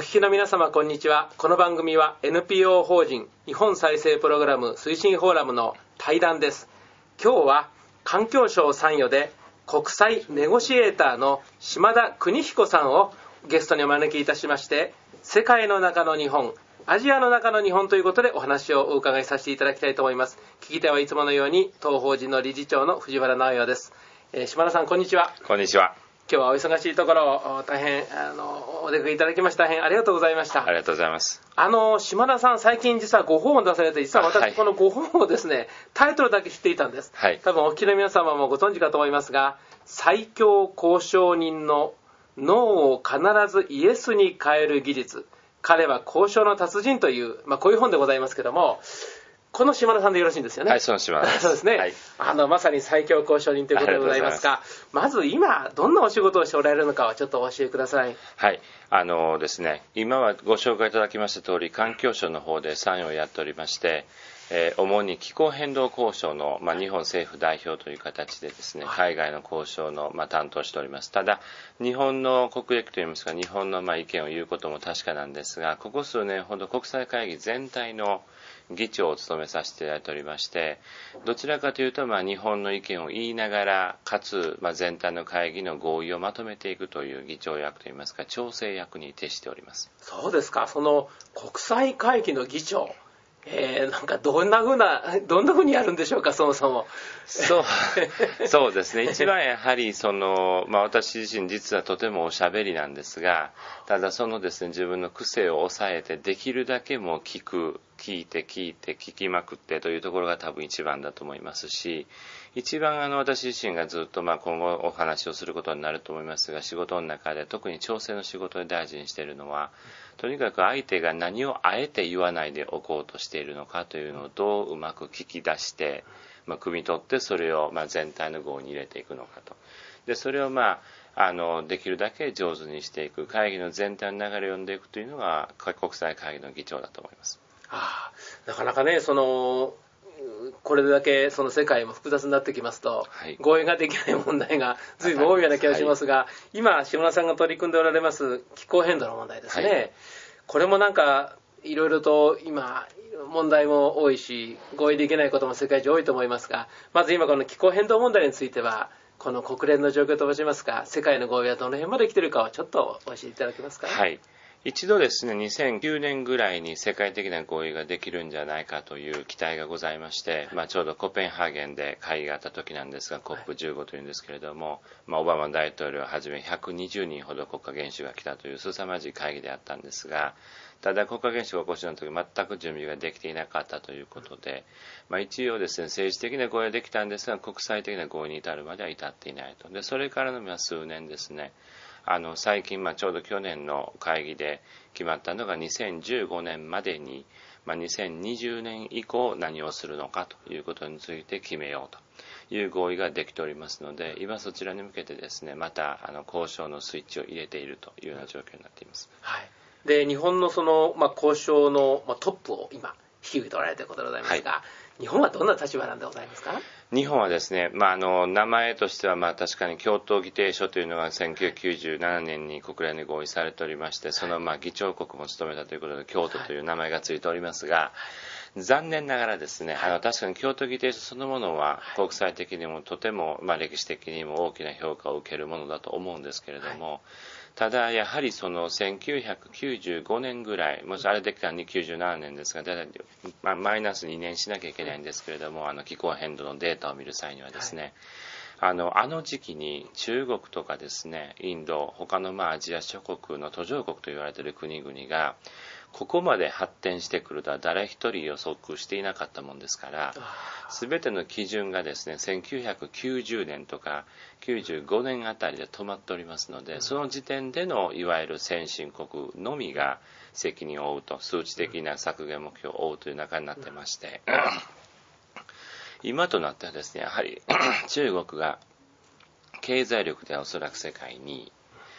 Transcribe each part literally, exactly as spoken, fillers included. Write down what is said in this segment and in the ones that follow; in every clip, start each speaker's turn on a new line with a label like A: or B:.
A: 聞きの皆様こんにちは。この番組は エヌピーオー 法人日本再生プログラム推進フォーラムの対談です。今日は環境省参与で国際ネゴシエーターの島田邦彦さんをゲストにお招きいたしまして、世界の中の日本、アジアの中の日本ということでお話をお伺いさせていただきたいと思います。聞き手はいつものように当法人の理事長の藤原直哉です。えー、島田さんこんにちは。
B: こんにちは。
A: 今日はお忙しいところ大変あのお出かけいただきまして大変ありがとうございました。
B: ありがとうございます。
A: あの島田さん最近実はご本を出されて、実は私このご本をですね、はい、タイトルだけ知っていたんです、はい、多分お聞きの皆様もご存知かと思いますが、最強交渉人のノーを必ずイエスに変える技術、彼は交渉の達人という、まあ、こういう本でございますけども、この島田さんでよろしいんですよね。
B: はい、その島田です。
A: そうですね、はい、あのまさに最強交渉人ということでございますが、まず今どんなお仕事をしておられるのかをちょっとお教えください。
B: はい、あのですね、今はご紹介いただきました通り環境省の方で参与をやっておりまして、えー、主に気候変動交渉の、まあ、日本政府代表という形でですね、海外の交渉の、まあ、担当しております。ただ日本の国益といいますか、日本の、まあ、意見を言うことも確かなんですが、ここ数年ほど国際会議全体の議長を務めさせていただいておりまして、どちらかというと、まあ、日本の意見を言いながらかつ、まあ、全体の会議の合意をまとめていくという議長役といいますか、調整役に徹しております。
A: そうですか。その国際会議の議長、えー、なんかどんなふうなどんなふうにやるんでしょうか、そもそも。
B: そうそうですね、一番やはりその、まあ、私自身実はとてもおしゃべりなんですが、ただそのですね、自分の癖を抑えてできるだけもう聞く、聞いて聞いて聞きまくってというところが多分一番だと思いますし、一番あの私自身がずっとまあ今後お話をすることになると思いますが、仕事の中で特に調整の仕事で大事にしているのは、とにかく相手が何をあえて言わないでおこうとしているのかというのをどううまく聞き出して、まあ、汲み取ってそれをまあ全体の合に入れていくのかと。でそれをまああのできるだけ上手にしていく、会議の全体の流れを読んでいくというのが国際会議の議長だと思います。
A: ああ、なかなかね、そのこれだけその世界も複雑になってきますと、はい、合意ができない問題が随分多いような気がしますが、はい、今島田さんが取り組んでおられます気候変動の問題ですね、はい、これもなんかいろいろと今問題も多いし、合意できないことも世界中多いと思いますが、まず今この気候変動問題についてはこの国連の状況と申しますか、世界の合意はどの辺まで来ているかをちょっと教えていただけますか。
B: はい、一度ですね、にせんきゅうねんぐらいに世界的な合意ができるんじゃないかという期待がございまして、まあ、ちょうどコペンハーゲンで会議があった時なんですが、 コップじゅうご というんですけれども、まあ、オバマ大統領をはじめひゃくにじゅうにんほど国家元首が来たという凄まじい会議であったんですが、ただ国家元首がお越しの時全く準備ができていなかったということで、まあ、一応ですね、政治的な合意はできたんですが国際的な合意に至るまでは至っていないと。でそれからの数年ですね、あの最近、まあ、ちょうど去年の会議で決まったのがにせんじゅうごねんまでに、まあ、にせんにじゅうねん以降何をするのかということについて決めようという合意ができておりますので、今そちらに向けてですね、またあの交渉のスイッチを入れているというような状況になっています。
A: はい、で日本のその、まあ、交渉の、まあ、トップを今引き受けておられるということでございますが、はい、日本はどんな立場なんでございますか。
B: 日本はですね、まあ、あの名前としてはまあ確かに京都議定書というのがせんきゅうひゃくきゅうじゅうななねんに国連で合意されておりまして、そのまあ議長国も務めたということで京都という名前がついておりますが、残念ながらですね、あの確かに京都議定書そのものは国際的にもとても、まあ、歴史的にも大きな評価を受けるものだと思うんですけれども、はい、ただやはりそのせんきゅうひゃくきゅうじゅうごねんぐらい、もしあれできたのにきゅうじゅうななねんですが、だいたい、まあ、マイナスにねんしなきゃいけないんですけれども、あの気候変動のデータを見る際にはですね、はい、あのあの時期に中国とかですね、インド、他のまあアジア諸国の途上国と言われている国々がここまで発展してくるとは誰一人予測していなかったもんですから、全ての基準がですねせんきゅうひゃくきゅうじゅうねんとかきゅうじゅうごねんあたりで止まっておりますので、その時点でのいわゆる先進国のみが責任を負うと、数値的な削減目標を負うという中になってまして、今となってはですね、やはり中国が経済力ではおそらく世界に、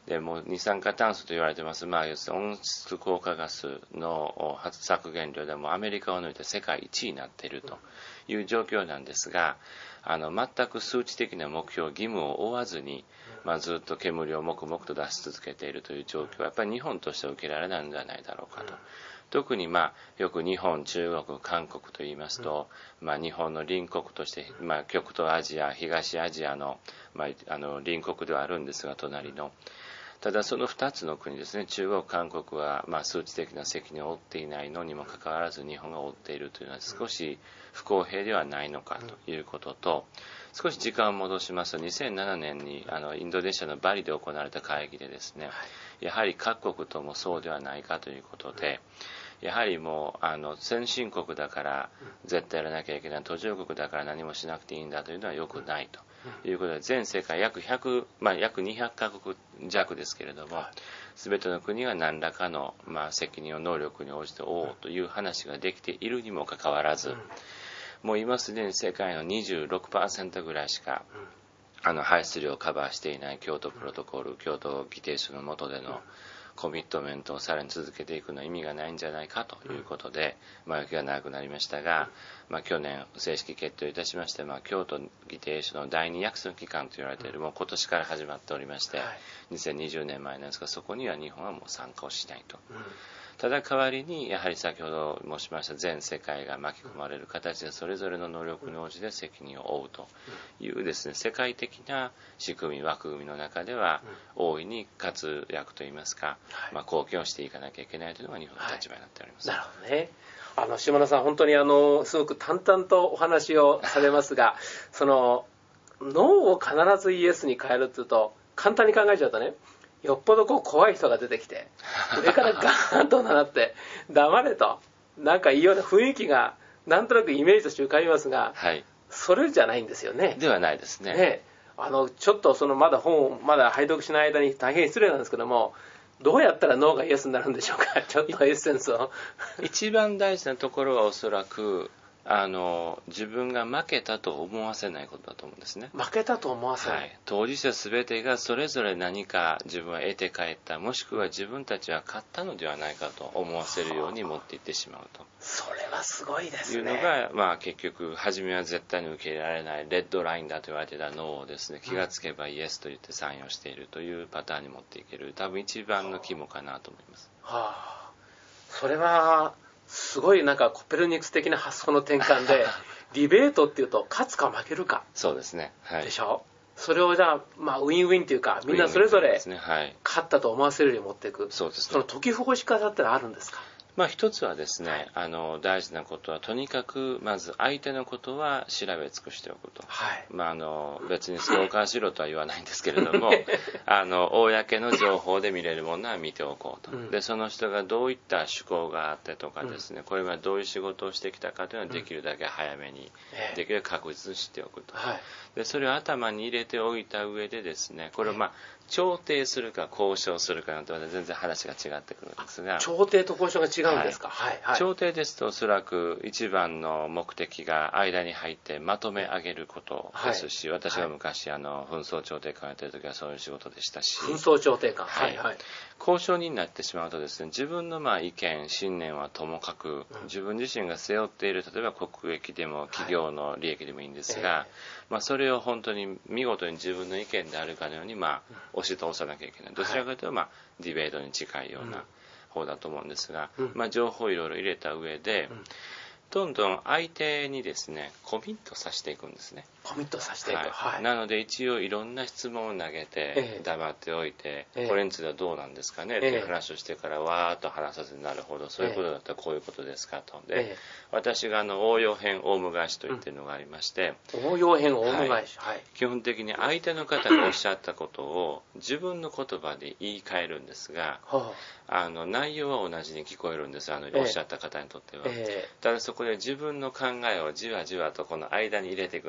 B: でもう二酸化炭素と言われてます、まあ、要するに温室効果ガスの削減量でもアメリカを抜いて世界一位になっているという状況なんですが、あの全く数値的な目標義務を負わずに、まあ、ずっと煙を黙々と出し続けているという状況はやっぱり日本としては受けられないのではないだろうかと。特に、まあ、よく日本、中国、韓国といいますと、まあ、日本の隣国として、まあ、極東アジア、東アジアの、まあ、あの隣国ではあるんですが、隣の。ただそのふたつの国ですね、中国、韓国は、まあ、数値的な責任を負っていないのにもかかわらず日本が負っているというのは少し不公平ではないのかということと、少し時間を戻しますとにせんななねんにあのインドネシアのバリで行われた会議でですね、やはり各国ともそうではないかということで、やはりもうあの先進国だから絶対やらなきゃいけない、途上国だから何もしなくていいんだというのは良くないということで、全世界約ひゃく、まあ、約にひゃくカ国弱ですけれども、全ての国が何らかの、まあ、責任を能力に応じて負おうという話ができているにもかかわらず、もう今すでに世界の にじゅうろくパーセント ぐらいしかあの排出量をカバーしていない京都プロトコール、京都議定書の下でのコミットメントをさらに続けていくのは意味がないんじゃないかということで、前置きが長くなりましたが、まあ、去年正式決定いたしまして、まあ、京都議定書のだいに約束期間と言われている、もう今年から始まっておりまして、にせんにじゅうねんまえなんですが、そこには日本はもう参加をしないと。ただ代わりにやはり先ほど申しました全世界が巻き込まれる形でそれぞれの能力に応じて責任を負うというですね、世界的な仕組み枠組みの中では大いに活躍といいますか、まあ、貢献をしていかなきゃいけないというのが日本の立場になっております。
A: はい、なるほどね。あの島田さん、本当にあのすごく淡々とお話をされますが、そのノーを必ずイエスに変えるというと簡単に考えちゃうとね、よっぽどこう怖い人が出てきて上からガーンと習って黙れとなんかいいような雰囲気がなんとなくイメージとして浮かびますが、はい、それじゃないんですよね。
B: ではないですね。
A: ね、あのちょっとそのまだ本をまだ拝読しない間に大変失礼なんですけども、どうやったらノーがイエスになるんでしょうか。ちょっとエッセンスを
B: 一番大事なところはおそらくあの自分が負けたと思わせないことだと思うんですね。
A: 負けたと思わせない、はい、
B: 当事者全てがそれぞれ何か自分は得て帰った、もしくは自分たちは勝ったのではないかと思わせるように持っていってしまうと。
A: それはすごいですね。
B: いうのが、まあ、結局初めは絶対に受け入れられないレッドラインだと言われていたノーをですね、気がつけばイエスと言ってサインをしているというパターンに持っていける、多分一番の肝かなと思います。
A: はあ、それはすごいなんかコペルニクス的な発想の転換でディベートっていうと勝つか負けるか。
B: そうですね、はい、
A: でしょ。それをじゃあ、まあ、ウィンウィンというかみんなそれぞれ勝ったと思わせるように持っていく。
B: そうですね。
A: その解きほぐし方ってのはあるんですか。
B: まあ、一つはですね、はい、あの大事なことはとにかくまず相手のことは調べ尽くしておくと、はい、まあ、あの別にストーカーしろとは言わないんですけれどもあの公の情報で見れるものは見ておこうと、うん、でその人がどういった趣向があってとかですね、うん、これはどういう仕事をしてきたかというのはできるだけ早めに、うん、できるだけ確実に知っておくと、はい、でそれを頭に入れておいた上でですね、これをまあ調停するか交渉するかなと全然話が違ってくるんですが、
A: 調停と交渉が違うんですか。はいはい、
B: 調停ですとおそらく一番の目的が間に入ってまとめ上げることですし、はい、私が昔あの紛争調停官やってる時はそういう仕事でしたし、
A: 紛争調停官、
B: はいはい、交渉になってしまうとですね、自分のまあ意見信念はともかく、うん、自分自身が背負っている例えば国益でも企業の利益でもいいんですが、はい、まあ、それを本当に見事に自分の意見であるかのように、まあ、押し通さなきゃいけない。どちらかというと、まあ、ディベートに近いような方だと思うんですが、うん、まあ、情報をいろいろ入れた上で、うん、どんどん相手にですねコミットさせていくんですね。
A: コミットさせていく、はい
B: はい、なので一応いろんな質問を投げて黙っておいて、ええ、これについてはどうなんですかね、ええ、っていう話をしてからわーっと話させて、なるほどそういうことだったらこういうことですかと。で、え、私があの応用編オウム返しと言ってるのがありまして、
A: うん、応用編オウム返し、はいはい、
B: 基本的に相手の方がおっしゃったことを自分の言葉で言い換えるんですが、はあ、あの内容は同じに聞こえるんです、あのおっしゃった方にとっては、ただそこで自分の考えをじわじわとこの間に入れていくんですね。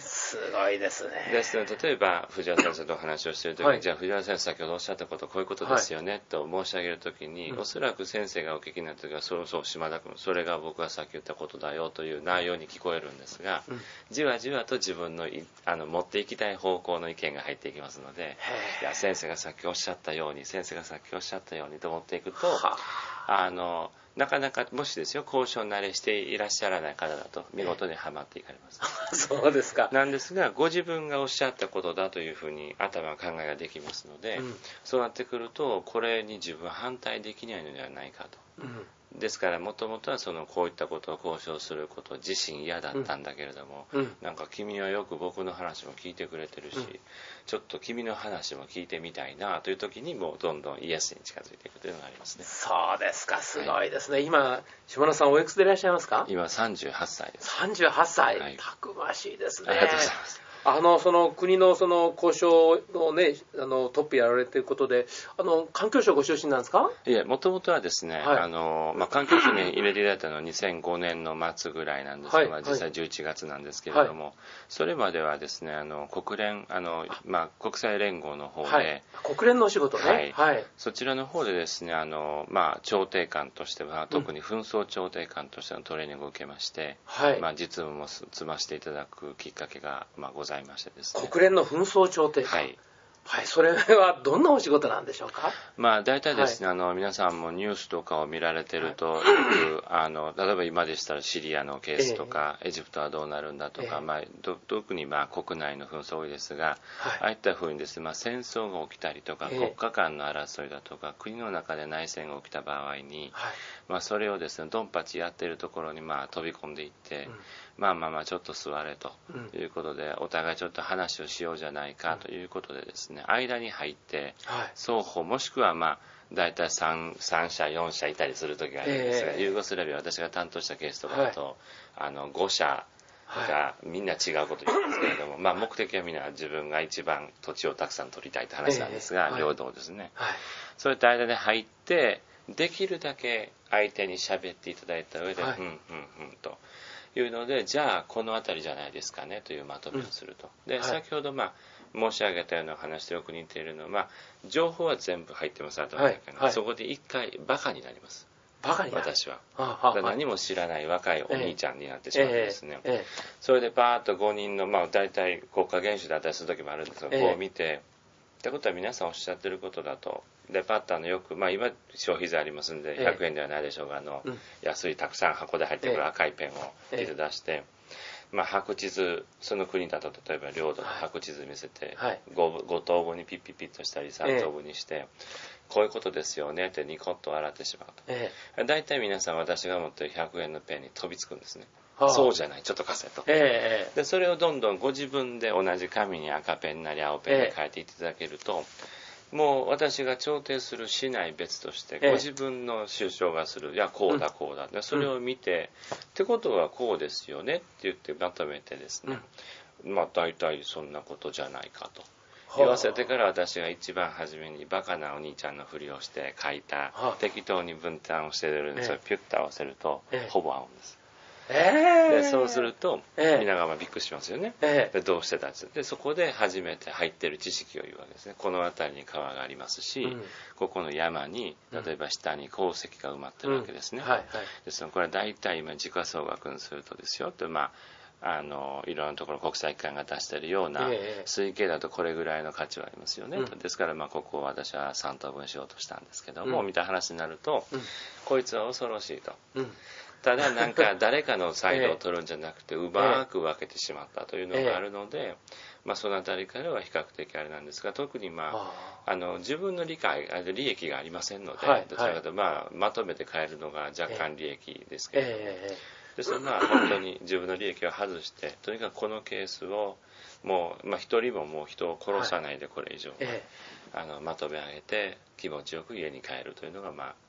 A: すごいですね。
B: ですので、例えば藤原先生とお話をしているときに、
A: はい、
B: じゃあ藤原先生先ほどおっしゃったことこういうことですよね、はい、と申し上げるときに、うん、おそらく先生がお聞きになったときは、そうそう島田君、それが僕がさっき言ったことだよという内容に聞こえるんですが、うん、じわじわと自分のあの持っていきたい方向の意見が入っていきますので、いや先生がさっきおっしゃったように先生がさっきおっしゃったようにと思っていくと、あのなかなかもしですよ交渉慣れしていらっしゃらない方だと見事にはまっていかれます。
A: そうですか。
B: なんですがご自分がおっしゃったことだというふうに頭考えができますので、うん、そうなってくるとこれに自分は反対できないのではないかと。うんですからもともとはそのこういったことを交渉すること自身嫌だったんだけれども、うん、なんか君はよく僕の話も聞いてくれてるし、うん、ちょっと君の話も聞いてみたいなという時にもうどんどんイエスに近づいていくというのがありますね。
A: そうですか、すごいですね、はい、今島田さんおいくつでいらっしゃいますか？
B: 今さんじゅうはっさいです。
A: さんじゅうはっさい、はい、たくましいですね。
B: ありがとうございます。
A: あのその国のその交渉のねあのトップやられていることで、あの環境省ご出身なんですか？
B: いえ、もともとはですね、はい、あのまあ、環境省に入れていただいたのはにせんごねんの末ぐらいなんですけど、はい、まあ、実際じゅういちがつなんですけれども、はい、それまではですねあの国連あの、まあ、国際連合の方で、はい、
A: 国連のお仕事ね、
B: はいはい、そちらの方でですねあの、まあ、調停官としては特に紛争調停官としてのトレーニングを受けまして、うんまあ、実務も積ませていただくきっかけが、まあ、ございましてですね。
A: 国連の紛争調停官、はいはい、それはどんなお仕事なんでしょうか？
B: まあ、大体ですね、はい、あの皆さんもニュースとかを見られてると、はい、よくあの例えば今でしたらシリアのケースとか、えー、エジプトはどうなるんだとか、えーまあ、ど特にまあ国内の紛争多いですが、はい、ああいったふうにですね、まあ、戦争が起きたりとか、えー、国家間の争いだとか国の中で内戦が起きた場合に、はいまあ、それをですねドンパチやってるところにまあ飛び込んでいって、うんまあまあまあちょっと座れということで、うん、お互いちょっと話をしようじゃないかということでですね、間に入って、はい、双方もしくはまあ大体 3, 3社よん社いたりする時があるんですが、えー、ユーゴスラビア私が担当したケースとかだと、はい、あのご社がみんな違うこと言うんですけれども、はい、まあ目的はみんな自分が一番土地をたくさん取りたいって話なんですが、えー、領土をですね、はい、そういった間に入ってできるだけ相手に喋っていただいた上で、はい、うんうんうんというので、じゃあこの辺りじゃないですかねというまとめをすると。で、はい、先ほどまあ申し上げたような話とよく似ているのは、まあ、情報は全部入ってます頭の中に、はいはい、そこで一回バカになります。
A: バカになる
B: 私は。
A: はあはあ、
B: 何も知らない若いお兄ちゃんになってしまうんですね。ええええ、それでバーッとごにんの、まあ大体国家元首だったりする時もあるんですが、ええ、こう見て、ってことは皆さんおっしゃってることだと、デパートのよく、まあ今消費税ありますんでひゃくえんではないでしょうが、あの、うん、安いたくさん箱で入ってくる赤いペンを手で出して、ええまあ、白地図その国だと例えば領土の白地図見せて、はい、ご, ご等分にピッピッピッとしたりさん等分にして、ええ、こういうことですよねってニコッと笑ってしまうと、ええ、大体皆さん私が持ってるひゃくえんのペンに飛びつくんですね、はあ、そうじゃないちょっと貸せと、ええ、でそれをどんどんご自分で同じ紙に赤ペンなり青ペンで書いていただけると、ええ、もう私が調停するしない別としてご自分の主張がする、いやこうだこうだ、でそれを見て、うん、ってことはこうですよねって言ってまとめてですね、うん、まあ大体そんなことじゃないかと言わせてから、私が一番初めにバカなお兄ちゃんのふりをして書いた、はあ、適当に分担をしてるんですが、ええ、ピュッと合わせると、ええ、ほぼ合うんです。えー、でそうすると、えー、皆がまあびっくりしますよね、えー、でどうしてたんですでそこで初めて入ってる知識を言うわけですね。この辺りに川がありますし、うん、ここの山に例えば下に鉱石が埋まってるわけですね、うんはいはい、ですのでこれは大体今時価総額にするとですよと、まあ、あのいろんなところ国際機関が出しているような推計だとこれぐらいの価値はありますよね、うん、ですからまあここを私はさん等分しようとしたんですけども、うん、見た話になると、うん、こいつは恐ろしいと、うんただなんか誰かのサイドを取るんじゃなくてうまく分けてしまったというのがあるので、まあ、そのあたりからは比較的あれなんですが、特にまああの自分の理解利益がありませんので、どちらかというとまあまとめて変えるのが若干利益ですけれども、ですからまあ本当に自分の利益を外してとにかくこのケースをもうまあ一人ももう人を殺さないでこれ以上あのまとめ上げて気持ちよく家に帰るというのがまあ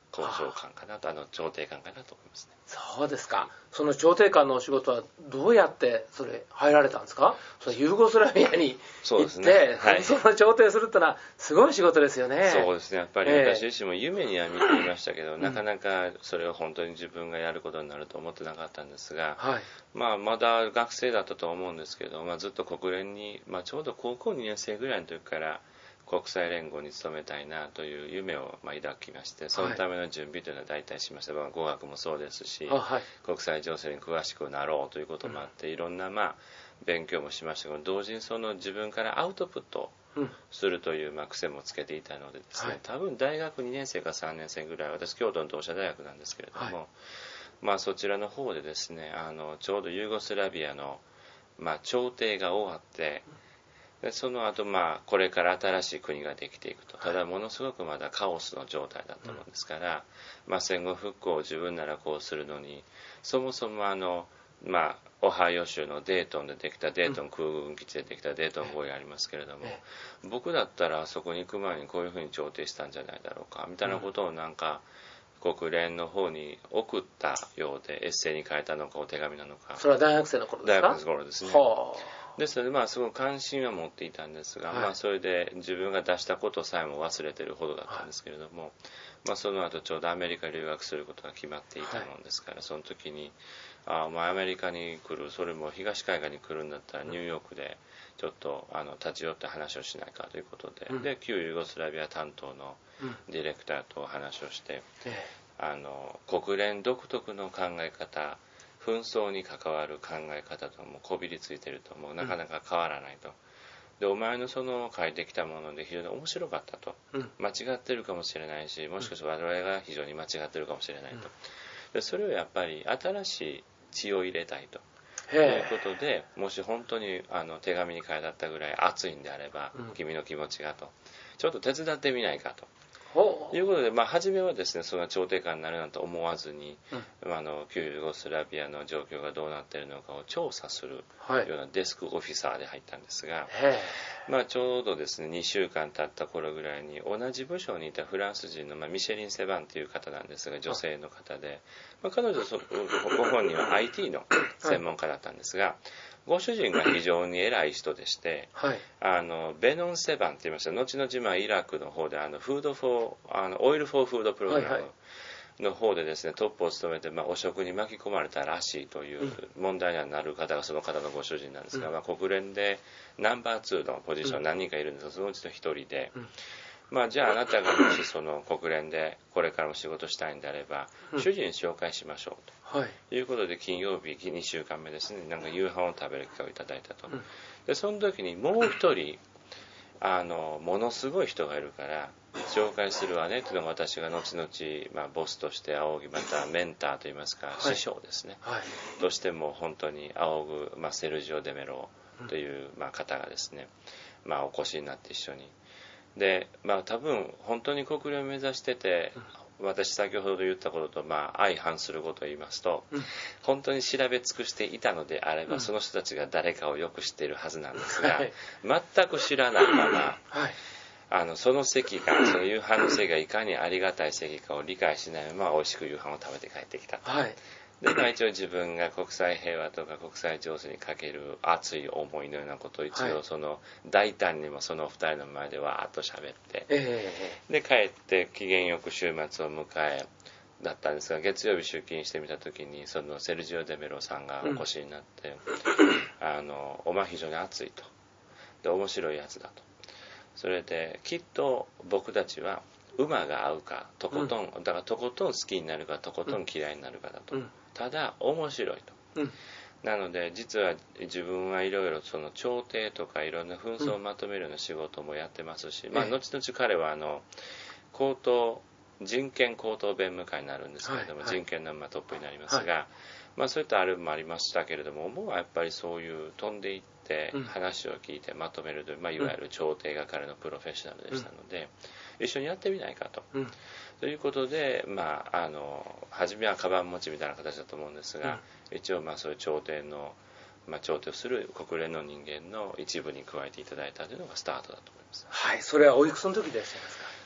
B: 交渉官かなと、あの調停官かなと思いますね。
A: そうですか。その調停官のお仕事はどうやってそれ入られたんですか？そのユーゴスラビアに行って、ね、はい、紛争の調停するってのはすごい仕事ですよね。
B: そうですね。やっぱり私自身も夢には見ていましたけど、えー、なかなかそれを本当に自分がやることになると思ってなかったんですが、はい、まあ、まだ学生だったと思うんですけど、まあ、ずっと国連に、まあ、ちょうど高校にねん生ぐらいの時から国際連合に勤めたいなという夢をまあ抱きまして、そのための準備というのは大体しました。まあ、語学もそうですし、はい、国際情勢に詳しくなろうということもあって、いろんなまあ勉強もしましたけど、同時にその自分からアウトプットするというまあ癖もつけていたのでですね、はい、多分大学にねん生かさんねん生ぐらい、私京都の同志社大学なんですけれども、はい、まあ、そちらの方でですね、あのちょうどユーゴスラビアのまあ調停が終わって、でその後、まあこれから新しい国ができていくと。ただものすごくまだカオスの状態だったもんですから、まあ、戦後復興を自分ならこうするのに、そもそもあのまあオハイオ州のデートンでできたデートン空軍基地でできたデートン合意ありますけれども、僕だったらそこに行く前にこういうふうに調停したんじゃないだろうかみたいなことをなんか国連の方に送ったようで、エッセイに書いたのかお手紙なのか。
A: それは大学生の頃ですか？
B: 大学生の頃ですね。ですので、まあ、すごく関心は持っていたんですが、はい、まあ、それで自分が出したことさえも忘れてるほどだったんですけれども、はい、まあ、その後ちょうどアメリカ留学することが決まっていたもんですから、はい、その時に、あまあ、アメリカに来る、それも東海岸に来るんだったらニューヨークでちょっとあの立ち寄って話をしないかということで、うん、で旧ユーゴスラビア担当のディレクターと話をして、うん、あの国連独特の考え方、紛争に関わる考え方ともこびりついてると、もうなかなか変わらないと。でお前のその書いてきたもので非常に面白かったと、うん、間違ってるかもしれないし、もしかしたら我々が非常に間違ってるかもしれないと、うん、でそれをやっぱり新しい血を入れたいということで、もし本当にあの手紙に書いてあったぐらい熱いんであれば、うん、君の気持ちがとちょっと手伝ってみないかとということで、まあ、初めはですね、その調停官になるなんて思わずに、うん、あの旧ユーゴスラビアの状況がどうなっているのかを調査するようなデスクオフィサーで入ったんですが、はい、まあ、ちょうどですねにしゅうかん経った頃ぐらいに同じ部署にいたフランス人の、まあ、ミシェリン・セバンという方なんですが、女性の方で、まあ、彼女そご本人は アイティー の専門家だったんですが、はい、ご主人が非常に偉い人でして、はい、あのベノン・セバンって言いました。後々、まあ、イラクの方であのフードフォーあのオイル・フォー・フードプログラムの方でですね、トップを務めて、まあ、汚職に巻き込まれたらしいという問題になる方がその方のご主人なんですが、うん、まあ、国連でナンバーツーのポジション何人かいるんですが、そのうちの一人で、うん、まあ、じゃああなたがもしその国連でこれからも仕事したいんであれば、うん、主人紹介しましょうと、はい、いうことで金曜日にしゅうかんめですね、なんか夕飯を食べる機会をいただいたと、うん、でその時にもう一人あのものすごい人がいるから紹介するわねというのが、私が後々、まあ、ボスとして仰ぎ、またメンターといいますか、はい、師匠ですね、はい、としても本当に仰ぐ、まあ、セルジオ・デメロという、まあ、方がですね、まあ、お越しになって一緒にで、まあ、多分本当に国連を目指してて、私先ほど言ったこととまあ相反することを言いますと、うん、本当に調べ尽くしていたのであれば、うん、その人たちが誰かをよく知っているはずなんですが、はい、全く知らないまま、はい、あのその席がその夕飯の席がいかにありがたい席かを理解しないまま美味しく夕飯を食べて帰ってきたと、はい、で、まあ、一応自分が国際平和とか国際情勢にかける熱い思いのようなことを一応その大胆にもその二人の前でわーっと喋って、で帰って機嫌よく週末を迎えだったんですが、月曜日出勤してみた時にそのセルジオ・デメロさんがお越しになって、うん、あのお前非常に熱いと、で面白いやつだと、それできっと僕たちは馬が合うかとことん、うん、だからとことん好きになるかとことん嫌いになるかだと、うん、ただ面白いと、うん、なので実は自分はいろいろその調停とかいろんな紛争をまとめるような仕事もやってますし、うん、まあ、後々彼はあの高等人権高等弁務官になるんですけれども、はいはい、人権のまあトップになりますが、はい、まあ、そういったあれもありましたけれども、思うはやっぱりそういう飛んでいって話を聞いてまとめるという、まあ、いわゆる調停が彼のプロフェッショナルでしたので、うん、一緒にやってみないかと、うん、ということで、まあ、あの初めはカバン持ちみたいな形だと思うんですが、うん、一応まあそういう調停の、まあ、調停をする国連の人間の一部に加えていただいたというのがスタートだと思います。
A: はい、それはおいくつの時でいらっしゃいますか？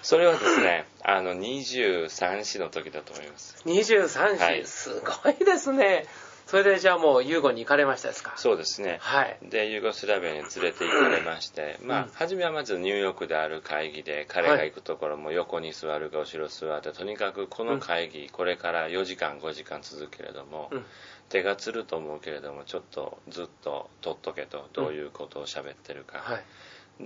B: それはですね、あのにじゅうさん子の時だと思います。
A: にじゅうさん子、はい、すごいですね。それでじゃあもうユーゴに行かれましたですか？
B: そうですね。はい。でユーゴスラビアに連れて行かれまして、まあ、うん、初めはまずニューヨークである会議で、彼が行くところも横に座るか後ろ座って、とにかくこの会議、うん、これからよじかんごじかん続くけれども、うん、手がつると思うけれどもちょっとずっと取っとけと、どういうことを喋ってるか、うんはい、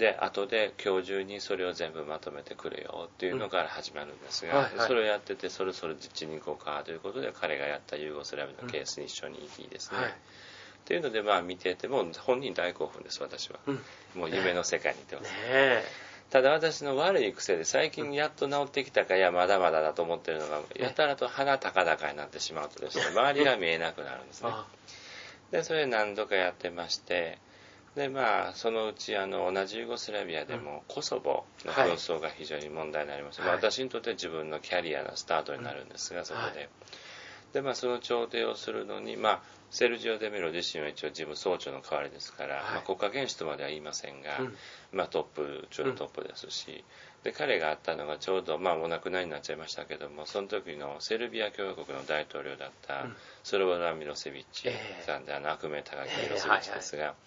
B: で後で今日中にそれを全部まとめてくれよっていうのから始まるんですが、うんはいはい、それをやっててそろそろ実地に行こうかということで彼がやったユーゴスラビアのケースに一緒に行きですね、うんはい、っていうのでまあ見てても本人大興奮です私は、うん、もう夢の世界に行ってます、ね、ただ私の悪い癖で最近やっと治ってきたか、いやまだまだだと思ってるのが、やたらと鼻高々になってしまうとですね、周りが見えなくなるんですね。でそれ何度かやってまして、でまあそのうちあの同じユーゴスラビアでもコソボの紛争が非常に問題になりました、はい、まあ、私にとって自分のキャリアのスタートになるんですが、そこで、はい、でまあその調停をするのに、まあセルジオ・デメロ自身は一応事務総長の代わりですから、はい、まあ、国家元首とまでは言いませんが、うん、まあ、トップ中のトップですし、うん、で彼があったのがちょうど、まあ、お亡くなりになっちゃいましたけども、その時のセルビア共和国の大統領だったスロボダン・ミロセビッチさんで、あの悪名高きミロセビッチですが、えーはいはい、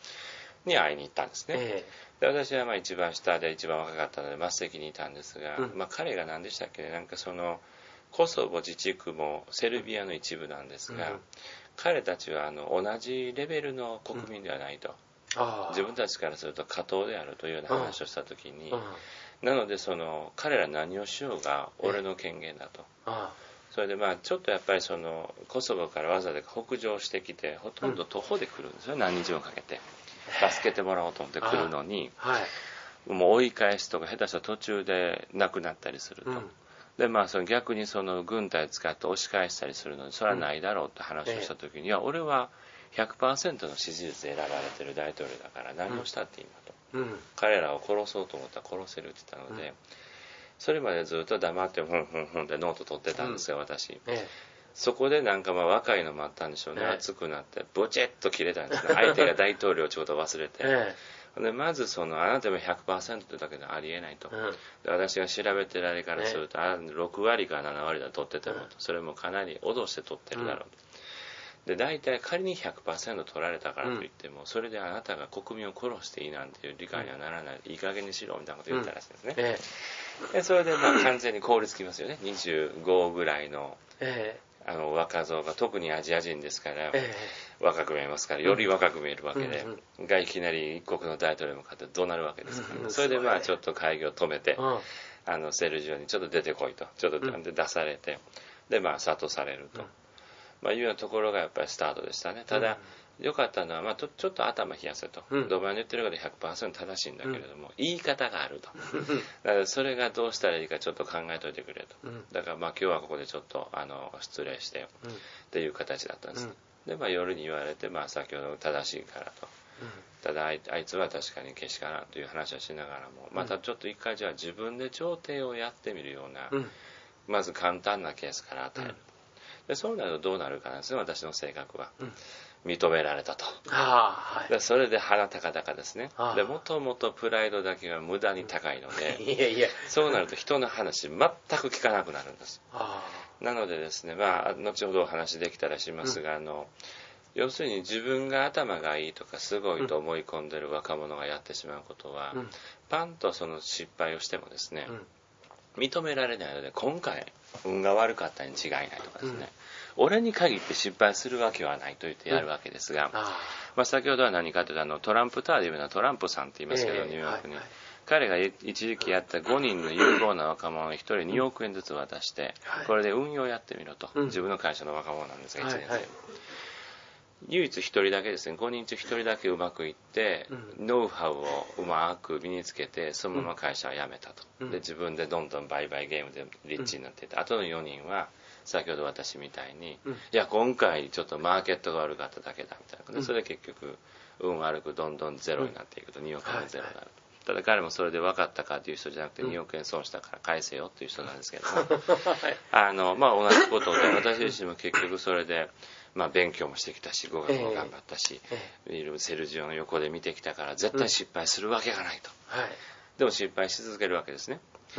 B: に会いに行ったんですね、えー、で私はまあ一番下で一番若かったので末席にいたんですが、うん、まあ、彼が何でしたっけね、なんかそのコソボ自治区もセルビアの一部なんですが、うん、彼たちはあの同じレベルの国民ではないと、うん、自分たちからすると下等であるというような話をしたときに、うん、なのでその彼ら何をしようが俺の権限だと、それでまあちょっとやっぱりそのコソボからわざわざ北上してきてほとんど徒歩で来るんですよ、うん、何日もかけて助けてもらおうと思って来るのに、はい、もう追い返すとか下手したら途中で亡くなったりすると、うん、でまあ、その逆にその軍隊を使って押し返したりするのにそれはないだろうって話をした時に、うん、いや俺は ひゃくパーセント の支持率で選ばれてる大統領だから何をしたっていいんだと、うん、彼らを殺そうと思ったら殺せるって言ったので、うん、それまでずっと黙ってふんふんふんってノート取ってたんですよ、うん、私、ええ、そこでなんかまあ若いのもあったんでしょうね、ええ、熱くなってブチッと切れたんですね相手が大統領をちょうど忘れて、ええ、でまずそのあなたも ひゃくパーセント だけでありえないと、うん、で私が調べてるあれからすると、ね、あろく割かなな割だと取ってても、うん、それもかなり脅して取ってるだろうと、うん、で大体仮に ひゃくパーセント 取られたからといっても、うん、それであなたが国民を殺していいなんていう理解にはならない、うん、いい加減にしろみたいなこと言ったらしいんですね、うん、ええ、でそれでまあ完全に凍りつきますよね、にじゅうごぐらいの、ええ、あの若造が特にアジア人ですから、ええ、若く見えますからより若く見えるわけで、うんうん、がいきなり一国の大統領に向かってどうなるわけですから、ね、うん、それでまあちょっと会議を止めて、うん、あのセルジオにちょっと出てこいとちょっと出されて、でまあ諭されると、うん、まあ、いうようなところがやっぱりスタートでしたね。ただ、うん、よかったのは、まあ、ちょっと頭冷やせと、うん、ドバイの言ってることで ひゃくパーセント 正しいんだけれども、うん、言い方があるとだからそれがどうしたらいいかちょっと考えといてくれと、うん、だからまあ今日はここでちょっとあの失礼して、うん、っていう形だったんです、うん、でまあ夜に言われて、まあ、先ほど正しいからと、うん、ただあいつは確かにけしからんという話をしながらも、またちょっと一回じゃあ自分で調停をやってみるような、うん、まず簡単なケースから与える、うん、でそうなるとどうなるかなんですね、私の性格は、うん、認められたと、あ、はい、でそれで鼻高々ですね、でもともとプライドだけが無駄に高いので、うん、いやいやそうなると人の話全く聞かなくなるんです。なのでですね、まあ、後ほどお話できたらしますが、うん、あの要するに自分が頭がいいとかすごいと思い込んでる若者がやってしまうことは、うん、パンとその失敗をしてもですね、うん、認められないので今回運が悪かったに違いないとかですね、うん、俺に限って失敗するわけはないと言ってやるわけですが、うん、あまあ、先ほどは何かというとあのトランプタワーでいうのはトランプさんって言いますけど、えー、ニューヨークに、はいはい、彼が一時期やったごにんの有望な若者にひとりにおくえんずつ渡して、うん、これで運用やってみろと、うん、自分の会社の若者なんですがいちねん生、はいはい、唯一ひとりだけですね、ごにん中ひとりだけうまくいって、うん、ノウハウをうまく身につけてそのまま会社を辞めたと、うん、で自分でどんどん売買ゲームでリッチになっていて、うん、あとのよにんは先ほど私みたいに、うん、いや今回ちょっとマーケットが悪かっただけだみたいなで、それで結局運悪くどんどんゼロになっていくとにおくえんゼロになると、はいはい、ただ彼もそれで分かったかという人じゃなくてにおくえん損したから返せよという人なんですけども、はい、あのまあ同じことで私自身も結局それでまあ、勉強もしてきたし語学も頑張ったし、えーえー、セルジオの横で見てきたから絶対失敗するわけがないと、うん、はい、でも失敗し続けるわけですね、うん、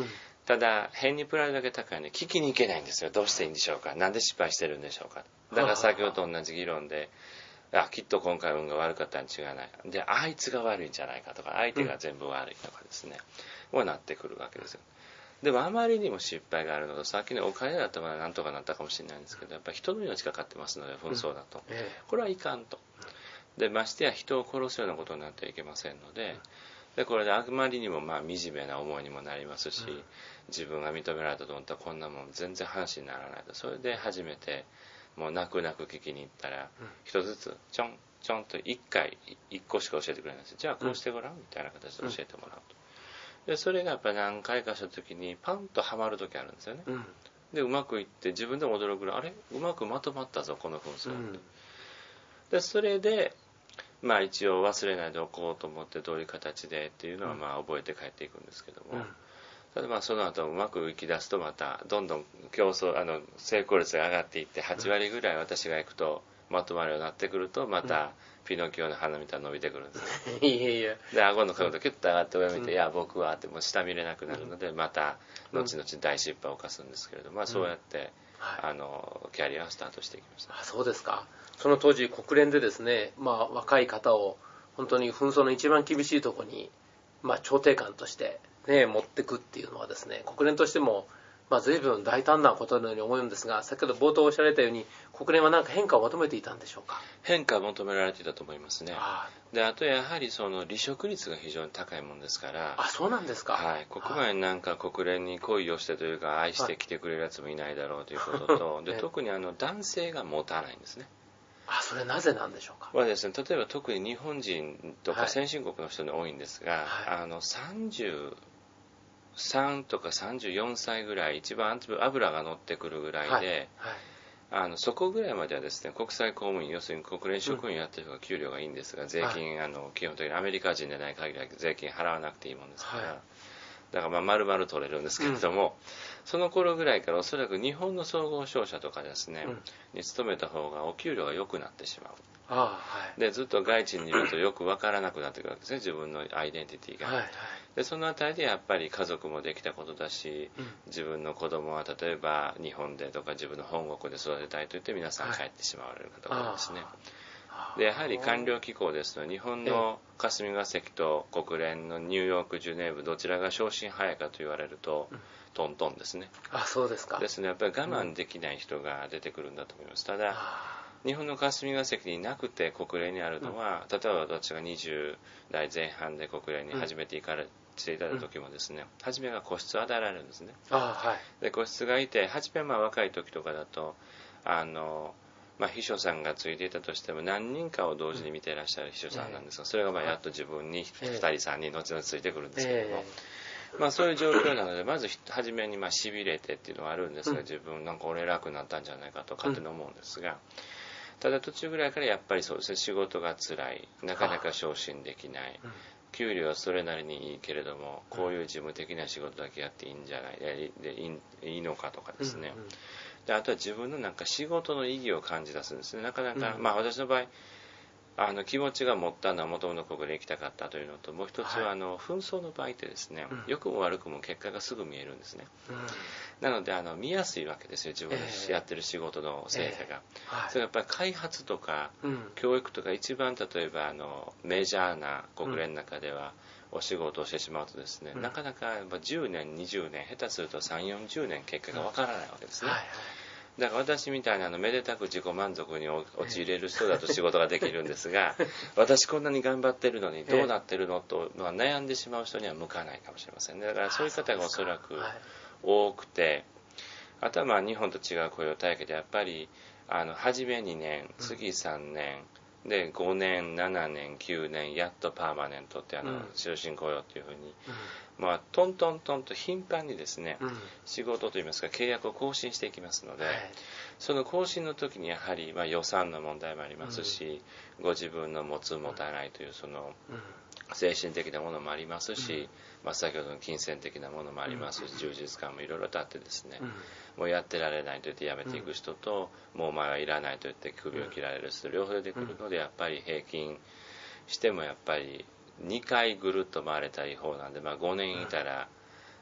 B: ただ変にプライドだけ高いので聞きに行けないんですよ。どうしていいんでしょうか、なんで失敗してるんでしょうか。だから先ほどと同じ議論で、あきっと今回運が悪かったに違いない、であいつが悪いんじゃないかとか、相手が全部悪いとかですね、うん、はなってくるわけですよ。でもあまりにも失敗があるのと、さっきのお金だったらなんとかなったかもしれないんですけど、やっぱり人の命がかかってますので、紛争だと、うん、これはいかんと。でましてや人を殺すようなことになってはいけませんので、でこれであまりにもまあ惨めな思いにもなりますし、うん、自分が認められたと思ったらこんなもん全然話にならないと。それで初めてもう泣く泣く聞きに行ったら、うん、一つずつちょんちょんといっかいいっこしか教えてくれないんですよ。じゃあこうしてごらんみたいな形で教えてもらうと。でそれがやっぱり何回かした時にパンとはまる時あるんですよね、うん、でうまくいって自分でも驚くぐらい、あれうまくまとまったぞこの紛争って、うん、でそれでまあ一応忘れないでおこうと思ってどういう形でっていうのはまあ覚えて帰っていくんですけども、うん、ただまあその後うまくいき出すとまたどんどん競争あの成功率が上がっていってはちわりぐらい私が行くとまとまるようになってくるとまたピノキオの鼻みたいに伸びてくるんですね。いやいやで顎の角度キュッと上がって上見て、うん、いや僕はってもう下見れなくなるのでまた後々大失敗を犯すんですけれども、まあそうやって、うん、あのキャリアをスタートしていきました。
A: あ、そうですか。その当時国連でですね、まあ、若い方を本当に紛争の一番厳しいところに、まあ、調停官として、ね、持っていくっていうのはですね、国連としても、まあ、随分大胆なことのように思うんですが、先ほど冒頭おっしゃられたように国連は何か変化を求めていたんでしょうか。
B: 変化を求められていたと思いますね。あ, であとやはりその離職率が非常に高いもんですから。
A: あ、そうなんですか。
B: はい、国外になんか国連に恋をしてというか愛してきてくれるやつもいないだろうということと、はい、で特にあの男性が持たないんですね。
A: あ、それなぜなんでしょうか。
B: はですね、例えば特に日本人とか先進国の人に多いんですが、はい、あのさんじゅうさんとかさんじゅうよんさいぐらい一番脂が乗ってくるぐらいで、はいはい、あのそこぐらいまではですね国際公務員要するに国連職員やってる人が給料がいいんですが、税金、はい、あの基本的にアメリカ人でない限りは税金払わなくていいもんですから、はい、だからまあ丸々取れるんですけれども、うん、その頃ぐらいからおそらく日本の総合商社とかですね、うん、に勤めた方がお給料が良くなってしまう。ああ、はい、でずっと外地にいるとよく分からなくなってくるわけですね、自分のアイデンティティが、はいはい、でそのあたりでやっぱり家族もできたことだし、うん、自分の子供は例えば日本でとか自分の本国で育てたいと言って皆さん帰ってしまわれる方が多いですね、はい、でやはり官僚機構ですと日本の霞が関と国連のニューヨークジュネーブどちらが昇進早いかと言われると、うん、トントンですね。
A: あ、そうですか。
B: ですね、やっぱり我慢できない人が出てくるんだと思います。ただ日本の霞が関になくて国連にあるのは、うん、例えば私がにじゅうだいぜん半で国連に初めて行かれていただいた時もですね、うん、初めが個室を与えられるんですね。あ、はい、で個室がいて初めはまあ若い時とかだとあの、まあ、秘書さんがついていたとしても何人かを同時に見ていらっしゃる秘書さんなんですが、それがまあやっと自分にふたりさんにん後々ついてくるんですけども、えーまあ、そういう状況なのでまず初めにまあしびれてっていうのはあるんですが、自分なんか俺楽になったんじゃないかと勝手に思うんですが、ただ途中ぐらいからやっぱりそうですね、仕事がつらい、なかなか昇進できない、給料はそれなりにいいけれどもこういう事務的な仕事だけやっていいんじゃないでいいいいのかとかですね、であとは自分のなんか仕事の意義を感じ出すんですね。なかなか、まあ私の場合あの気持ちが持ったのは元々国連行きたかったというのと、もう一つはあの紛争の場合ってですね、うん、良くも悪くも結果がすぐ見えるんですね、うん、なのであの見やすいわけですよ、自分のやってる仕事の成果が、えーはい、それやっぱり開発とか、うん、教育とか一番例えばあのメジャーな国連の中では、お仕事をしてしまうとですね、なかなかじゅうねんにじゅうねん下手するとさんじゅうよんじゅうねん結果がわからないわけですね、はいはい、だから私みたいなのめでたく自己満足に陥れる人だと仕事ができるんですが私こんなに頑張ってるのにどうなってるのと悩んでしまう人には向かないかもしれませんね。だからそういう方がおそらく多くて、あとはまあ日本と違う雇用体系でやっぱりあの初めにねん次さんねんでごねんななねんきゅうねんやっとパーマネントってあの終身雇用っていうふうに、まあ、トントントンと頻繁にですね、うん、仕事といいますか契約を更新していきますので、はい、その更新の時にやはり、まあ、予算の問題もありますし、うん、ご自分の持つ持たないというその、うん、精神的なものもありますし、うんまあ、先ほどの金銭的なものもありますし、充実感もいろいろとあってですね、うん、もうやってられないと言って辞めていく人と、うん、もうお前はいらないと言って首を切られる人、両方出てくるので、やっぱり平均してもやっぱりにかいぐるっと回れたい方なんで、まあ、ごねんいたら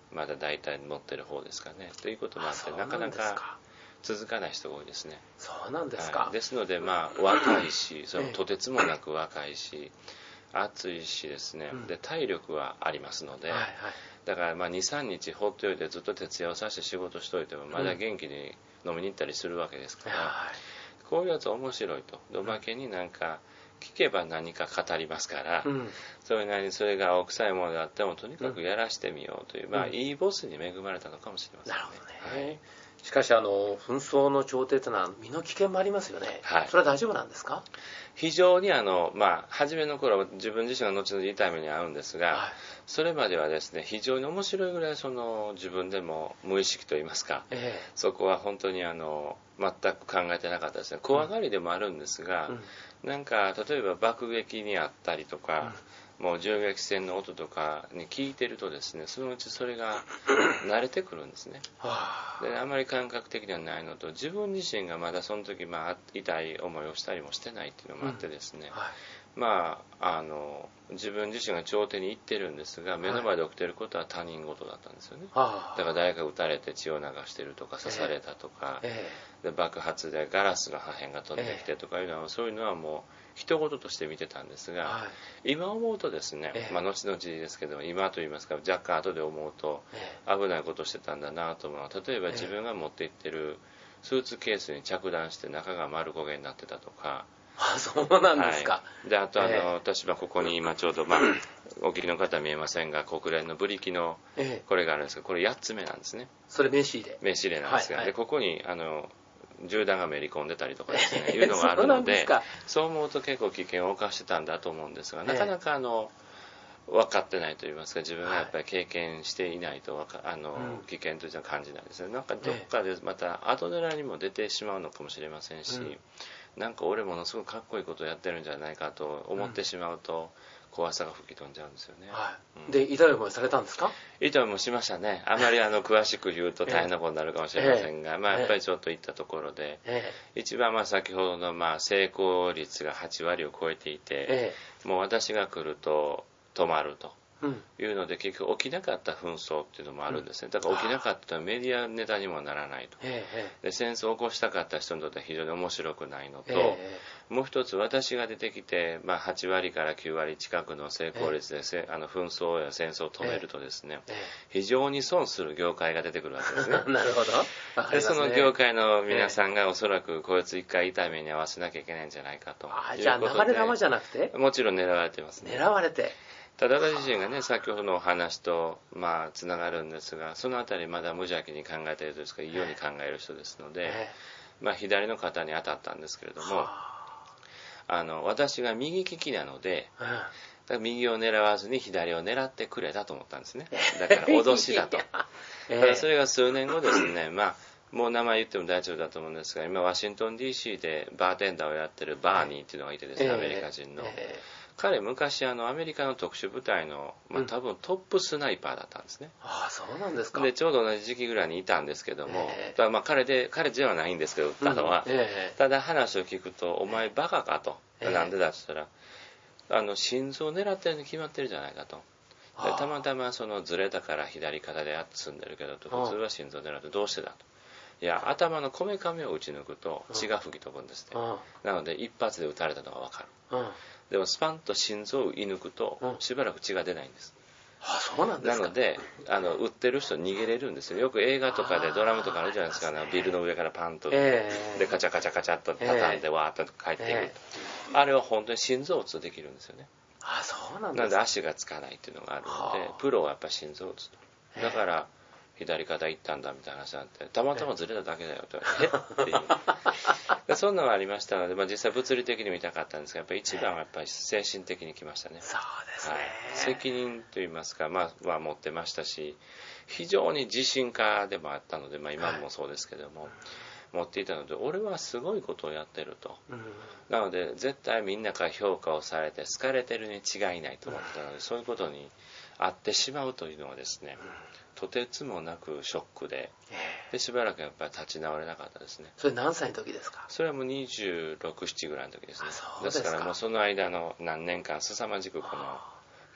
B: まだ大体持ってる方ですかね。ということもあって、なかなか続かない人が多いですね。
A: そうなんですか。
B: はい、ですので、まあ、若いし、そのとてつもなく若いし、暑いしですね、で体力はありますので、はいはい、だからまあにさんにち放っておいてずっと徹夜をさして仕事しておいてもまだ元気に飲みに行ったりするわけですから、うん、こういうやつ面白いと。おまけになんか聞けば何か語りますから、うん、それなりにそれが青臭いものであってもとにかくやらしてみようという、うん、まあいいボスに恵まれたのかもしれませんね。
A: なるほどね。はい、しかしあの紛争の調停というのは身の危険もありますよね。はい、それは大丈夫なんですか？
B: 非常にあの、まあ、初めの頃自分自身が後々痛い目に遭うんですが、はい、それまではですね非常に面白いぐらいその自分でも無意識といいますか、ええ、そこは本当にあの全く考えてなかったですね。怖がりでもあるんですが、うん、なんか例えば爆撃にあったりとか、うん、もう銃撃戦の音とかに聞いてるとですねそのうちそれが慣れてくるんですね。であまり感覚的ではないのと自分自身がまだその時、まあ、痛い思いをしたりもしてないっていうのもあってですね、うんはい、まああの自分自身が頂点に行ってるんですが目の前で起きてることは他人事だったんですよね。はい、だから誰か撃たれて血を流してるとか刺されたとか、えー、で爆発でガラスの破片が飛んできてとかいうのは、えー、そういうのはもう一言として見てたんですが、はい、今思うとですね、えーまあ、後々ですけど今といいますか若干後で思うと、えー、危ないことをしてたんだなと思うのは例えば自分が持っていってるスーツケースに着弾して中が丸焦げになってたとか。
A: あ、そうなんですか。
B: はい、であとあの、えー、私はここに今ちょうど、まあ、お聞きの方は見えませんが国連のブリキのこれがあるんですけどこれやっつめなんですね。
A: それ名刺入れ
B: 名刺入れなんですが、はいはい、でここにあの銃弾がめり込んでたりとかですねいうのがあるのでそう思うと結構危険を冒してたんだと思うんですがなかなかあの分かってないと言いますか自分がやっぱり経験していないとあの、うん、危険というのは感じないですね。なんかどっかでまた後狙いにも出てしまうのかもしれませんし、うん、なんか俺ものすごくかっこいいことをやってるんじゃないかと思ってしまうと、うん、怖さが吹き飛んじゃうんですよね。はい
A: うん、で痛い思いされたんですか？
B: 痛い思いもしましたね。あまりあの詳しく言うと大変なことになるかもしれませんが、えー、まあ、やっぱりちょっといったところで、えー、一番まあ先ほどのまあ成功率がはちわりを超えていて、えー、もう私が来ると止まるというので、うん、結局起きなかった紛争っていうのもあるんですね。だから起きなかったらメディアネタにもならないと、えー、で戦争を起こしたかった人にとっては非常に面白くないのと、えー、もう一つ私が出てきて、まあ、はちわりからきゅうわり近くの成功率で、えー、あの紛争や戦争を止めるとですね、えー、非常に損する業界が出てくるわけですね。
A: なるほど。
B: ね、でその業界の皆さんがおそらくこいつ一回痛い目に遭わせなきゃいけないんじゃないかということで。
A: あ、じゃあ流れ弾じゃなくて
B: もちろん狙われてますね。
A: 狙われて
B: ただ私自身がね先ほどのお話とまあつながるんですがそのあたりまだ無邪気に考えているというか異様に考える人ですので、まあ、左の肩に当たったんですけれどもあの私が右利きなのでだから右を狙わずに左を狙ってくれたと思ったんですね。だから脅しだとただそれが数年後ですねまあもう名前言っても大丈夫だと思うんですが今ワシントン ディーシー でバーテンダーをやってるバーニーっていうのがいてですねアメリカ人の彼昔あのアメリカの特殊部隊の、まあ、多分トップスナイパーだったんですね、
A: うん、ああそうなんですか。
B: でちょうど同じ時期ぐらいにいたんですけども、えー、ただまあ彼で彼ではないんですけど撃ったのは、うんえー、ただ話を聞くとお前バカかと、えー、なんでだって言ったらあの心臓を狙ってるに決まってるじゃないかとでたまたまそのずれたから左肩で進んでるけどと普通は心臓を狙ってどうしてだといや頭のこめかみを打ち抜くと血が吹き飛ぶんですね、うん、なので一発で撃たれたのが分かる、うんでもスパンと心臓を射抜くとしばらく血が出ないんです、
A: うん、あそうなんですか。
B: なのであの撃ってる人逃げれるんですよ。よく映画とかでドラムとかあるじゃないですか、ね、ビルの上からパンと、えー、でカチャカチャカチャっと畳んでわーっと帰っていくと、えー、あれは本当に心臓を打つとできるんですよね。
A: あそうなんですか。
B: なので足がつかないっていうのがあるのでプロはやっぱり心臓を打つとだから左肩行ったんだみたいな話になってたまたまずれただけだよとえっていうそんなのがありましたので、まあ、実際物理的に見たかったんですがやっぱり一番はやっぱり精神的に来ましたね。
A: そうですね、はい、
B: 責任といいますか、まあ、は持ってましたし非常に自信家でもあったので、まあ、今もそうですけども、はい、持っていたので俺はすごいことをやってると、うん、なので絶対みんなから評価をされて好かれてるに違いないと思ってたので、うん、そういうことにあってしまうというのはですね、うんとてつもなくショックで、でしばらくやっぱり立ち直れなかったですね。
A: それ何歳の時ですか？
B: それはもうにじゅうろく、ななぐらいの時ですね。
A: そうですか。
B: ですからもうその間の何年間凄まじくこの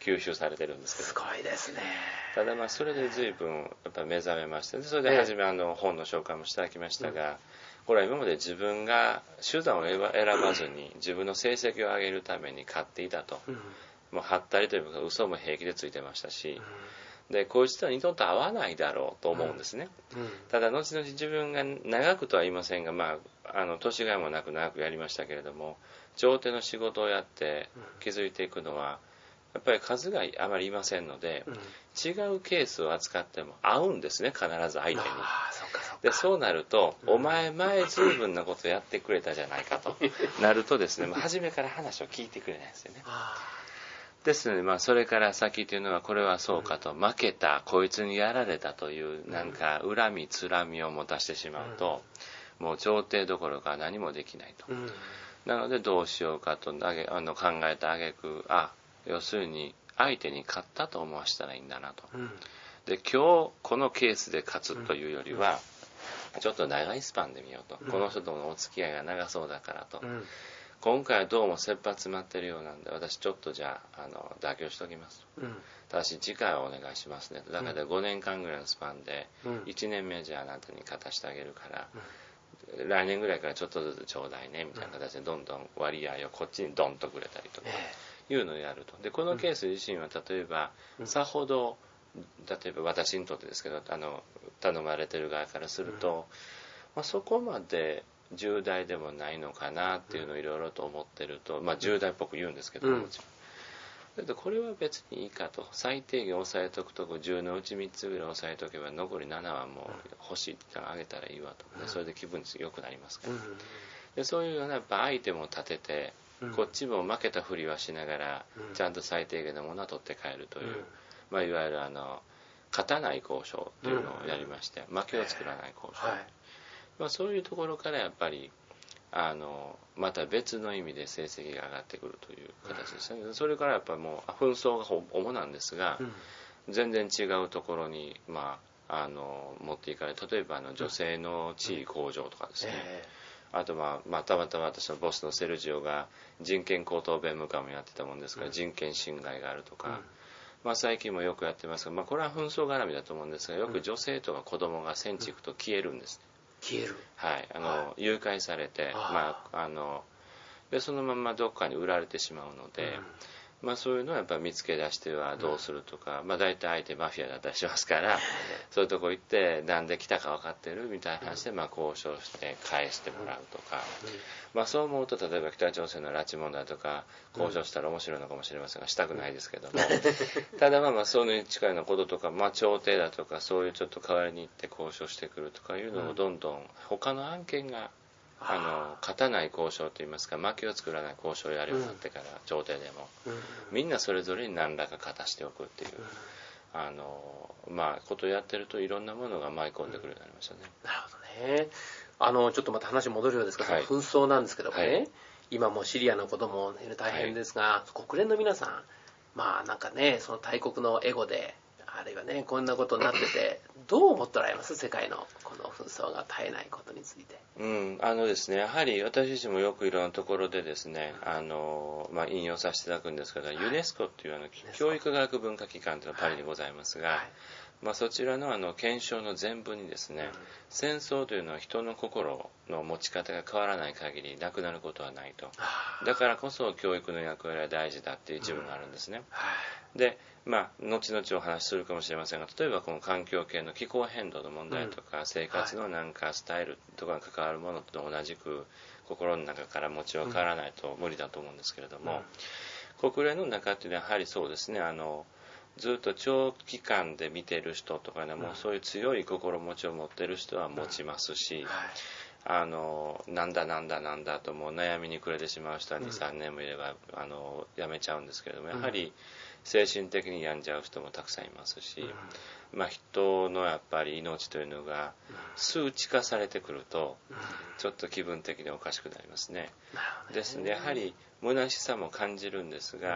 B: 吸収されてるんですけど、
A: すごいですね。
B: ただまあそれで随分やっぱ目覚めまして、それで初めあの本の紹介もしていただきましたが、これは今まで自分が手段を選ばずに自分の成績を上げるために買っていたと、もうはったりというか嘘も平気でついてましたし、でこいつとは二度と合わないだろうと思うんですね、うんうん、ただ後々自分が長くとは言いませんが、まあ、あの年がいもなく長くやりましたけれども、調停の仕事をやって気づいていくのはやっぱり数があまりいませんので、うん、違うケースを扱っても合うんですね、必ず相手に。
A: あ、そうかそうか。
B: でそうなると、うん、お前前随分なことやってくれたじゃないかとなるとですね、もう初めから話を聞いてくれないですよね。ですので、まあ、それから先というのはこれはそうかと、うん、負けた、こいつにやられたというなんか恨みつらみを持たしてしまうと、うん、もう調停どころか何もできないと、うん、なのでどうしようかとあげあの考えた挙句、あ、要するに相手に勝ったと思わせたらいいんだなと、うん、で今日このケースで勝つというよりは、うん、ちょっと長いスパンで見ようと、うん、この人とのお付き合いが長そうだからと、うん、今回はどうも切羽詰まってるようなんで、私ちょっとじゃあ、あの妥協しておきます、うん、ただし次回はお願いしますねと。だからごねんかんぐらいのスパンで、うん、いちねんめじゃああなたに勝たしてあげるから、うん、来年ぐらいからちょっとずつちょうだいねみたいな形でどんどん割合をこっちにドンとくれたりとかいうのをやると。でこのケース自身は例えば、うん、さほど例えば私にとってですけど、あの頼まれてる側からすると、うん、まあ、そこまで重大でもないのかなっていうのをいろいろと思ってると、まあ重大っぽく言うんですけど、もちろん。だけどこれは別にいいかと、最低限押さえとくとこじゅうのうちみっつぐらい押さえとけば残りななはもう欲しいってあげたらいいわと、でそれで気分良くなりますから、でそういうようなやっぱ相手も立てて、こっちも負けたふりはしながらちゃんと最低限のものは取って帰るという、まあ、いわゆるあの勝たない交渉というのをやりまして、負けを作らない交渉、はい、まあ、そういうところからやっぱりあのまた別の意味で成績が上がってくるという形ですね。それからやっぱりもう紛争が主なんですが、うん、全然違うところに、まあ、あの持っていかれる。例えばあの女性の地位向上とかですね、うん、あと、まあまあ、たまたま私のボスのセルジオが人権高等弁務官をやってたもんですから、うん、人権侵害があるとか、うん、まあ、最近もよくやってますが、まあ、これは紛争絡みだと思うんですが、よく女性とか子供が戦地行くと消えるんですね。
A: 消える、
B: はい、あの、はい、誘拐されて、まあ、あのでそのままどっかに売られてしまうので、うん、まあ、そういうのをやっぱ見つけ出してはどうするとか、うん、まあ、大体相手マフィアだったりしますから、うん、そういうとこ行ってなんで来たか分かってるみたいな話で、まあ、交渉して返してもらうとか、うん、まあ、そう思うと例えば北朝鮮の拉致問題とか交渉したら面白いのかもしれませんが、したくないですけども、ただまあまあそういう近いようなこととか、まあ、調停だとかそういうちょっと代わりに行って交渉してくるとかいうのをどんどん他の案件があの勝たない交渉といいますか、負けを作らない交渉をやるようになってから、うん、調停でも、うん、みんなそれぞれに何らか勝たしておくっていう、うん、あのまあことをやってるといろんなものが舞い込んでくるようになりましたね、
A: うん、なるほどね。あのちょっとまた話戻るようですが、はい、紛争なんですけどもね、はい、今もシリアのことも大変ですが、はい、国連の皆さん、まあなんかね、その大国のエゴであるいはね、こんなことになっててどう思っておられます？世界のこの紛争が絶えないことについて。
B: うん、あのですね、やはり私自身もよくいろんなところでですね、あのまあ、引用させていただくんですけど、はい、ユネスコっていうあの教育学文化機関というのがパリにございますが、はいはい、まあ、そちらのあの検証の全文にですね、うん、戦争というのは人の心の持ち方が変わらない限りなくなることはないと、だからこそ教育の役割は大事だっていう一文があるんですね、うん、でまあ、後々お話しするかもしれませんが、例えばこの環境系の気候変動の問題とか、うん、生活のなんかスタイルとかに関わるものと同じく心の中から持ち分からないと無理だと思うんですけれども、うん、国連の中っていうのはやはりそうですね、あのずっと長期間で見てる人とかね、もうそういう強い心持ちを持ってる人は持ちますし、うん、はい、あのなんだなんだなんだともう悩みに暮れてしまう人はにさんねんもいれば、あのやめちゃうんですけれども、やはり精神的に病んじゃう人もたくさんいますし、うん、まあ、人のやっぱり命というのが数値化されてくるとちょっと気分的におかしくなりますね、うん、ですのでやはり虚しさも感じるんですが、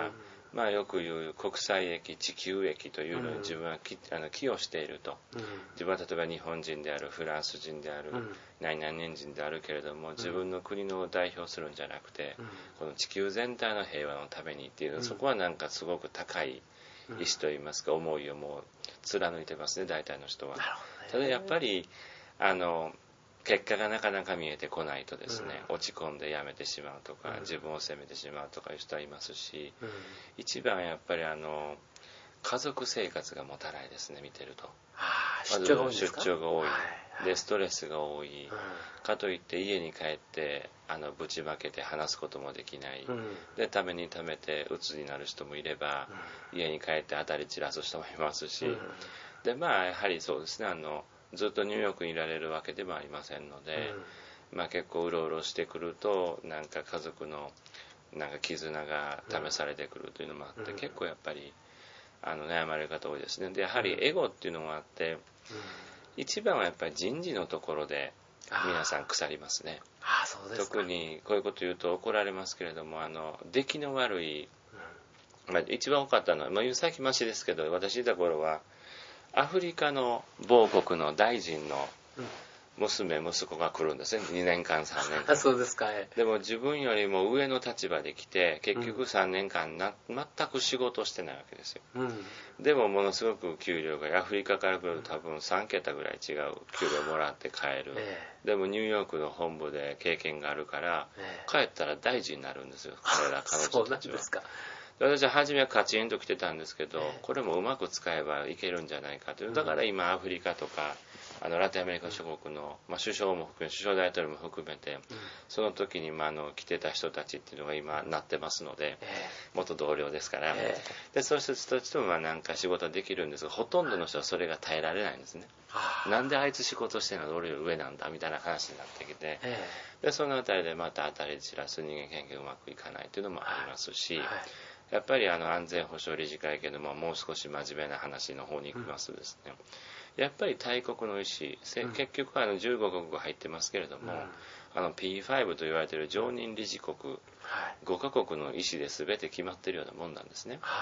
B: まあ、よく言う国際駅、地球駅というのに自分はき、うん、あの寄与していると、うん、自分は例えば日本人である、フランス人である、うん、何々年人であるけれども、自分の国の代表するんじゃなくて、うん、この地球全体の平和のためにっていうの、うん、そこはなんかすごく高い意志といいますか、思いをもう貫いてますね、大体の人は。ただやっぱりあの結果がなかなか見えてこないとですね、うん、落ち込んでやめてしまうとか、うん、自分を責めてしまうとかいう人はいますし、うん、一番やっぱりあの家族生活がもたないですね、見てると。
A: あ、出張が多いんですか？
B: 出張が多い、はいはい、でストレスが多い、うん、かといって家に帰ってあのぶちまけて話すこともできない、うん、でためにためて鬱になる人もいれば、うん、家に帰って当たり散らす人もいますし、うん、でまあやはりそうですね、あのずっとニューヨークにいられるわけでもありませんので、うん、まあ結構うろうろしてくるとなんか家族のなんか絆が試されてくるというのもあって、うん、結構やっぱりあの悩まれる方多いですね。でやはりエゴっていうのもあって、うん、一番はやっぱり人事のところで皆さん腐りますね。
A: ああ、そうですか。
B: 特にこういうこと言うと怒られますけれども、あの出来の悪い、うん、まあ、一番多かったのは、まあ、最近マシですけど、私いた頃はアフリカの某国の大臣の娘、息子が来るんですね、にねんかんさんねんかん。
A: そうですか。
B: でも自分よりも上の立場で来て結局さんねんかんな全く仕事してないわけですよ、うん、でもものすごく給料がアフリカから来ると多分さんけたぐらい違う給料もらって帰る、えー、でもニューヨークの本部で経験があるから、えー、帰ったら大臣になるんですよ、彼ら彼女たちは。
A: そうなんですか。
B: 私は初めはカチンと来てたんですけど、これもうまく使えばいけるんじゃないかという、だから今アフリカとかあのラテンアメリカ諸国の、まあ、首相も含め首相大統領も含めて、その時に、まあ、あの来てた人たちっていうのが今なってますので、元同僚ですから、でそういう人たちともまあなんか仕事できるんですが、ほとんどの人はそれが耐えられないんですね。なんであいつ仕事してるのは俺より上なんだみたいな話になってきて、でそのあたりでまた当たり散らす人間関係がうまくいかないというのもありますし、やっぱりあの安全保障理事会けどももう少し真面目な話の方に行きますとですね、うん、やっぱり大国の意思、うん、結局あのじゅうごかこく入ってますけれども、うん、あの ピーファイブ と言われている常任理事国、はい、ごかこくの意思で全て決まっているようなもんなんですね、はい、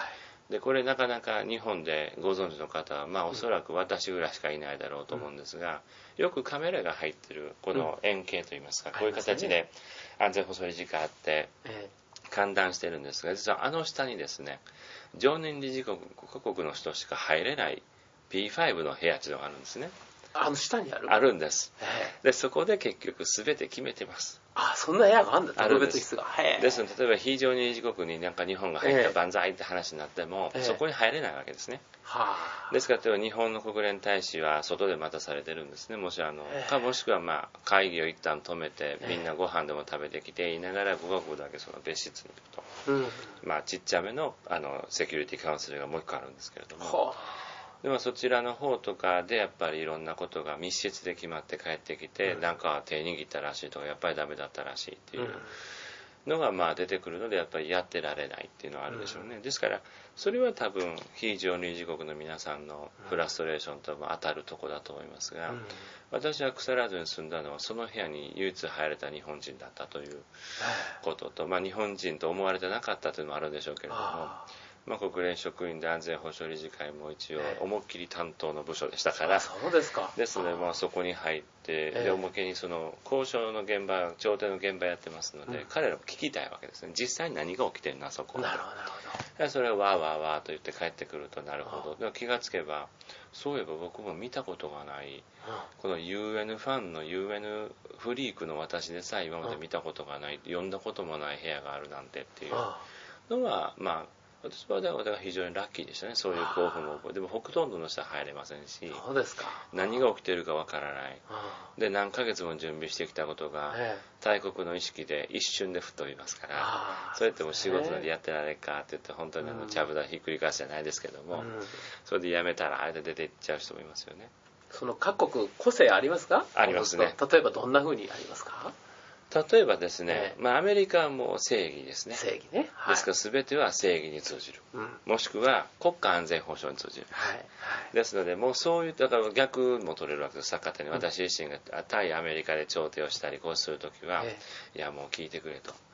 B: でこれなかなか日本でご存知の方は、まあ、おそらく私ぐらいしかいないだろうと思うんですが、よくカメラが入っているこの円形といいますか、こういう形で安全保障理事会あって、えー歓談してるんですが、実はあの下にですね、常任理事国ごかこくの人しか入れない ピーファイブ の部屋というのがあるんですね。
A: あの下にある
B: あるんです。でそこで結局全て決めてます。
A: あ、そんな部屋があるんだ、特別室が。
B: ですので、例えば非常任理事国になんか日本が入った万歳って話になっても、そこに入れないわけですね。ですから例えば日本の国連大使は外で待たされてるんですね。もしあのかもしくはまあ会議を一旦止めてみんなご飯でも食べてきて言いながらごかこくだけその別室に行くと、うん、まあちっちゃめのあのセキュリティカウンセルがもう一個あるんですけれども、でもそちらの方とかでやっぱりいろんなことが密室で決まって帰ってきて、うん、なんか手握ったらしいとかやっぱりダメだったらしいっていうのがまあ出てくるので、やっぱりやってられないっていうのはあるでしょうね、うん、ですからそれは多分非常任理事国の皆さんのフラストレーションとも当たるところだと思いますが、うん、私は腐らずに住んだのはその部屋に唯一入れた日本人だったということと、まあ、日本人と思われてなかったというのもあるんでしょうけれども、まあ、国連職員で安全保障理事会も一応思いっきり担当の部署でしたから、
A: そうですか。
B: ですので、まあ、そこに入って、でおまけにその交渉の現場、調停の現場やってますので、うん、彼らも聞きたいわけですね。実際に何が起きてるの、あそこ。
A: なるほど、なるほど。
B: それをわーわーわーと言って帰ってくると、なるほど。でも気がつけば、そういえば僕も見たことがない、この ユーエヌ ファンの ユーエヌ フリークの私でさえ今まで見たことがない、読んだこともない部屋があるなんてっていうのは、まあ、私はだから非常にラッキーでしたね。そういう興奮も覚え、でもほとんどの人は入れませんし、
A: そうですか。
B: 何が起きているかわからない。で何ヶ月も準備してきたことが大国の意識で一瞬で吹っ飛びますから、それっても仕事でやってられるかって言って本当にあのちゃぶ台ひっくり返すじゃないですけども、うん、それでやめたらあれで出ていっちゃう人もいますよね。
A: その各国個性ありますか？
B: ありますね。
A: 例えばどんな風にありますか？
B: 例えばですね、えーまあ、アメリカはもう正義ですね。
A: 正義ね、
B: はい、ですから全ては正義に通じる、うん、もしくは国家安全保障に通じる、はいはい、ですのでもうそういうだから逆も取れるわけです。逆手に私自身が対アメリカで調停をしたりこうするときは、えー、いやもう聞いてくれと、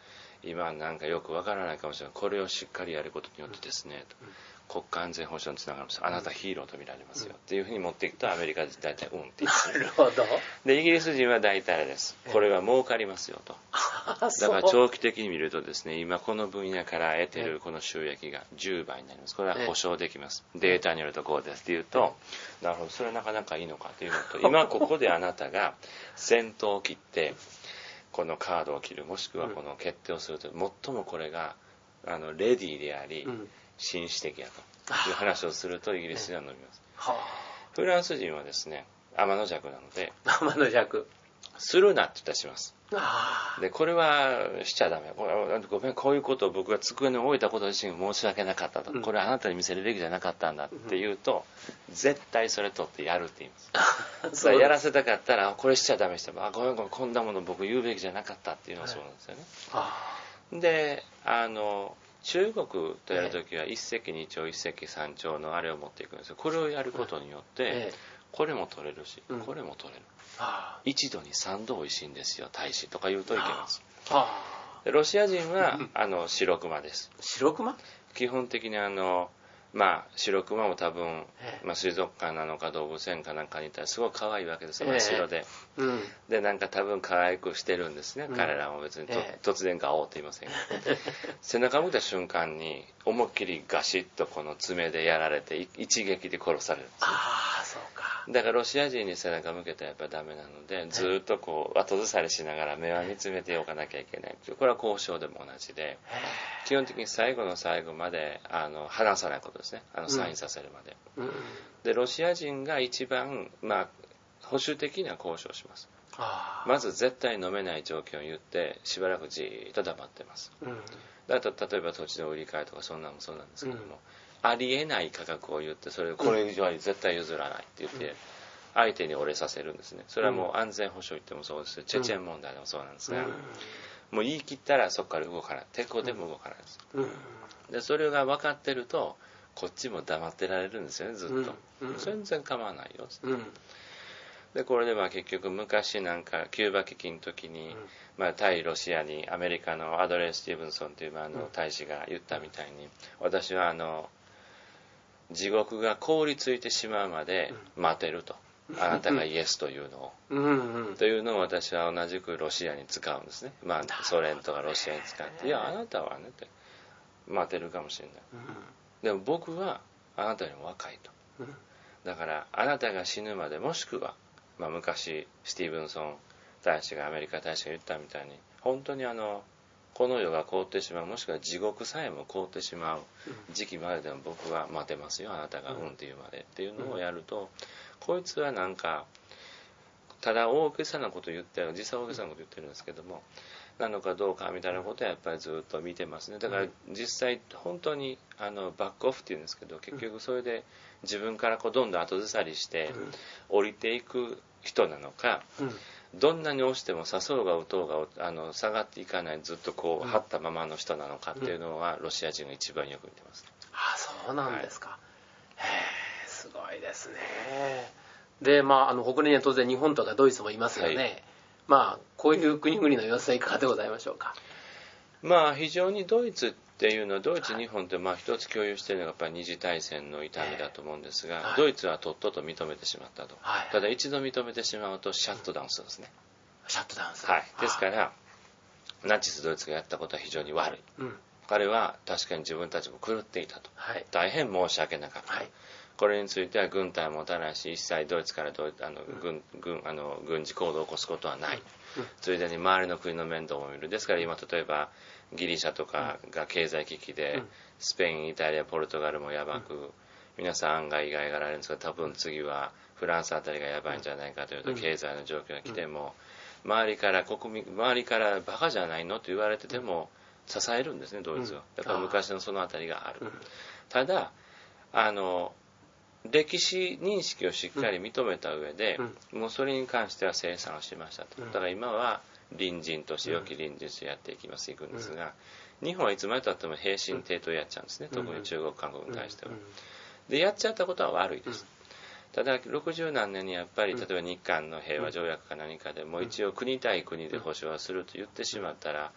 B: 今なんかよくわからないかもしれない、これをしっかりやることによってですね、うん、国家安全保障につながります、あなたヒーローと見られますよ、うん、っていうふうに持っていくとアメリカで大体うんって言って、
A: なるほど。
B: でイギリス人は大体あれです、これは儲かりますよと、だから長期的に見るとですね、今この分野から得てるこの収益がじゅうばいになります。これは保証できます、データによるとこうですっていうと、なるほど、それはなかなかいいのかというのと、今ここであなたが先頭を切ってこのカードを切る、もしくはこの決定をすると、最もこれがあのレディーであり、うん、紳士的やという話をするとイギリスには伸びます、はあ、フランス人はですね天の弱なので、
A: 天の弱
B: するなって言ったらします。でこれはしちゃダメ、これごめん、こういうことを僕が机に置いたこと自身申し訳なかったと、うん、これはあなたに見せるべきじゃなかったんだって言うと、うん、絶対それ取ってやるって言いますだからやらせたかったらこれしちゃダメしても、あごめんごめん、こんなもの僕言うべきじゃなかったっていうのはそうなんですよね、はい、であの中国とやるときは一石二鳥一石三鳥のあれを持っていくんですよ。これをやることによって、ええ、これも取れるし、うん、これも取れる、はあ、一度に三度おいしいんですよ大使とか言うといけます、はあ、ロシア人はあの白熊です。
A: 白熊？
B: 基本的にあのまあ白熊も多分、まあ、水族館なのか動物園かなんかにいたらすごい可愛いわけですよ、真っ白で、えーうん、でなんか多分可愛くしてるんですね、うん、彼らも別にと、えー、突然ガオーって言いませんが背中を見た瞬間に思いっきりガシッとこの爪でやられて一撃で殺されるんですよ。
A: ああそうか。
B: だからロシア人に背中向けたらやっぱりダメなので、ずっとこう後ずさりしながら目は見つめておかなきゃいけない。これは交渉でも同じで、基本的に最後の最後まであの話さないことですね、あのサインさせるまで、うん、でロシア人が一番、まあ、保守的な交渉をします。まず絶対飲めない条件を言ってしばらくじーっと黙ってます、うん、だと例えば土地の売り買いとかそんなのもそうなんですけども、うん、ありえない価格を言ってそれこれ以上は絶対譲らないって言って相手に折れさせるんですね。それはもう安全保障言ってもそうですし、チェチェン問題でもそうなんですが、もう言い切ったらそこから動かない、抵抗でも動かないです、でそれが分かってるとこっちも黙ってられるんですよね、ずっと、全然構わないよって、でこれでまあ結局昔なんかキューバ危機の時に、うんまあ、対ロシアにアメリカのアドレー・スティーブンソンというあの大使が言ったみたいに、私はあの地獄が凍りついてしまうまで待てると、あなたがイエスというのを、うんうん、というのを私は同じくロシアに使うんですね、まあ、ソ連とかロシアに使って、いやあなたはねって待てるかもしれない、うん、でも僕はあなたよりも若いと、うん、だからあなたが死ぬまで、もしくはまあ、昔スティーブンソン大使がアメリカ大使が言ったみたいに、本当にあのこの世が凍ってしまう、もしくは地獄さえも凍ってしまう時期まででも僕は待てますよ、あなたがうんっていうまでっていうのをやると、こいつはなんかただ大げさなこと言ってる、実際大げさなこと言ってるんですけども、なのかどうかみたいなことはやっぱりずっと見てますね。だから実際本当にあのバックオフっていうんですけど、結局それで自分からこうどんどん後ずさりして降りていく人なのか、どんなに押しても誘うが打とうがあの下がっていかない、ずっとこう張ったままの人なのかっていうのはロシア人が一番よく見てます。
A: ああそうなんですか、はい、へえすごいですね。でまああの国連には当然日本とかドイツもいますよね、はい、まあこういう国々の様子はいかがでございましょうか。
B: まあ非常にドイツっていうのは、ドイツ日本ってまあ一つ共有しているのがやっぱり二次大戦の痛みだと思うんですが、はい、ドイツはとっとと認めてしまったと、はい、ただ一度認めてしまうとシャットダウンするんですね、
A: うん、シャットダウンする、
B: はい、ですからナチスドイツがやったことは非常に悪い、うん、彼は確かに自分たちも狂っていたと、はい、大変申し訳なかった、はい、これについては軍隊も持たないし、一切ドイツからドイあの、うん、軍軍あの軍事行動を起こすことはない、うん、ついでに周りの国の面倒も見る。ですから今例えばギリシャとかが経済危機で、うん、スペイン、イタリア、ポルトガルもやばく、うん、皆さん案外意外がられるんですが、多分次はフランスあたりがやばいんじゃないかというと、うん、経済の状況が来ても、周りから国民周りからバカじゃないのと言われてても支えるんですね、ドイツは。だから昔のそのあたりがある。ただあの歴史認識をしっかり認めた上で、うん、もうそれに関しては清算をしましたと。だから今は隣人として良き隣人としてやっていきます、いくんですが、日本はいつまでたっても平身低頭やっちゃうんですね、特に中国韓国に対しては。でやっちゃったことは悪いです。ただろくじゅうなんねんにやっぱり例えば日韓の平和条約か何かでもう一応国対国で保障はすると言ってしまったら、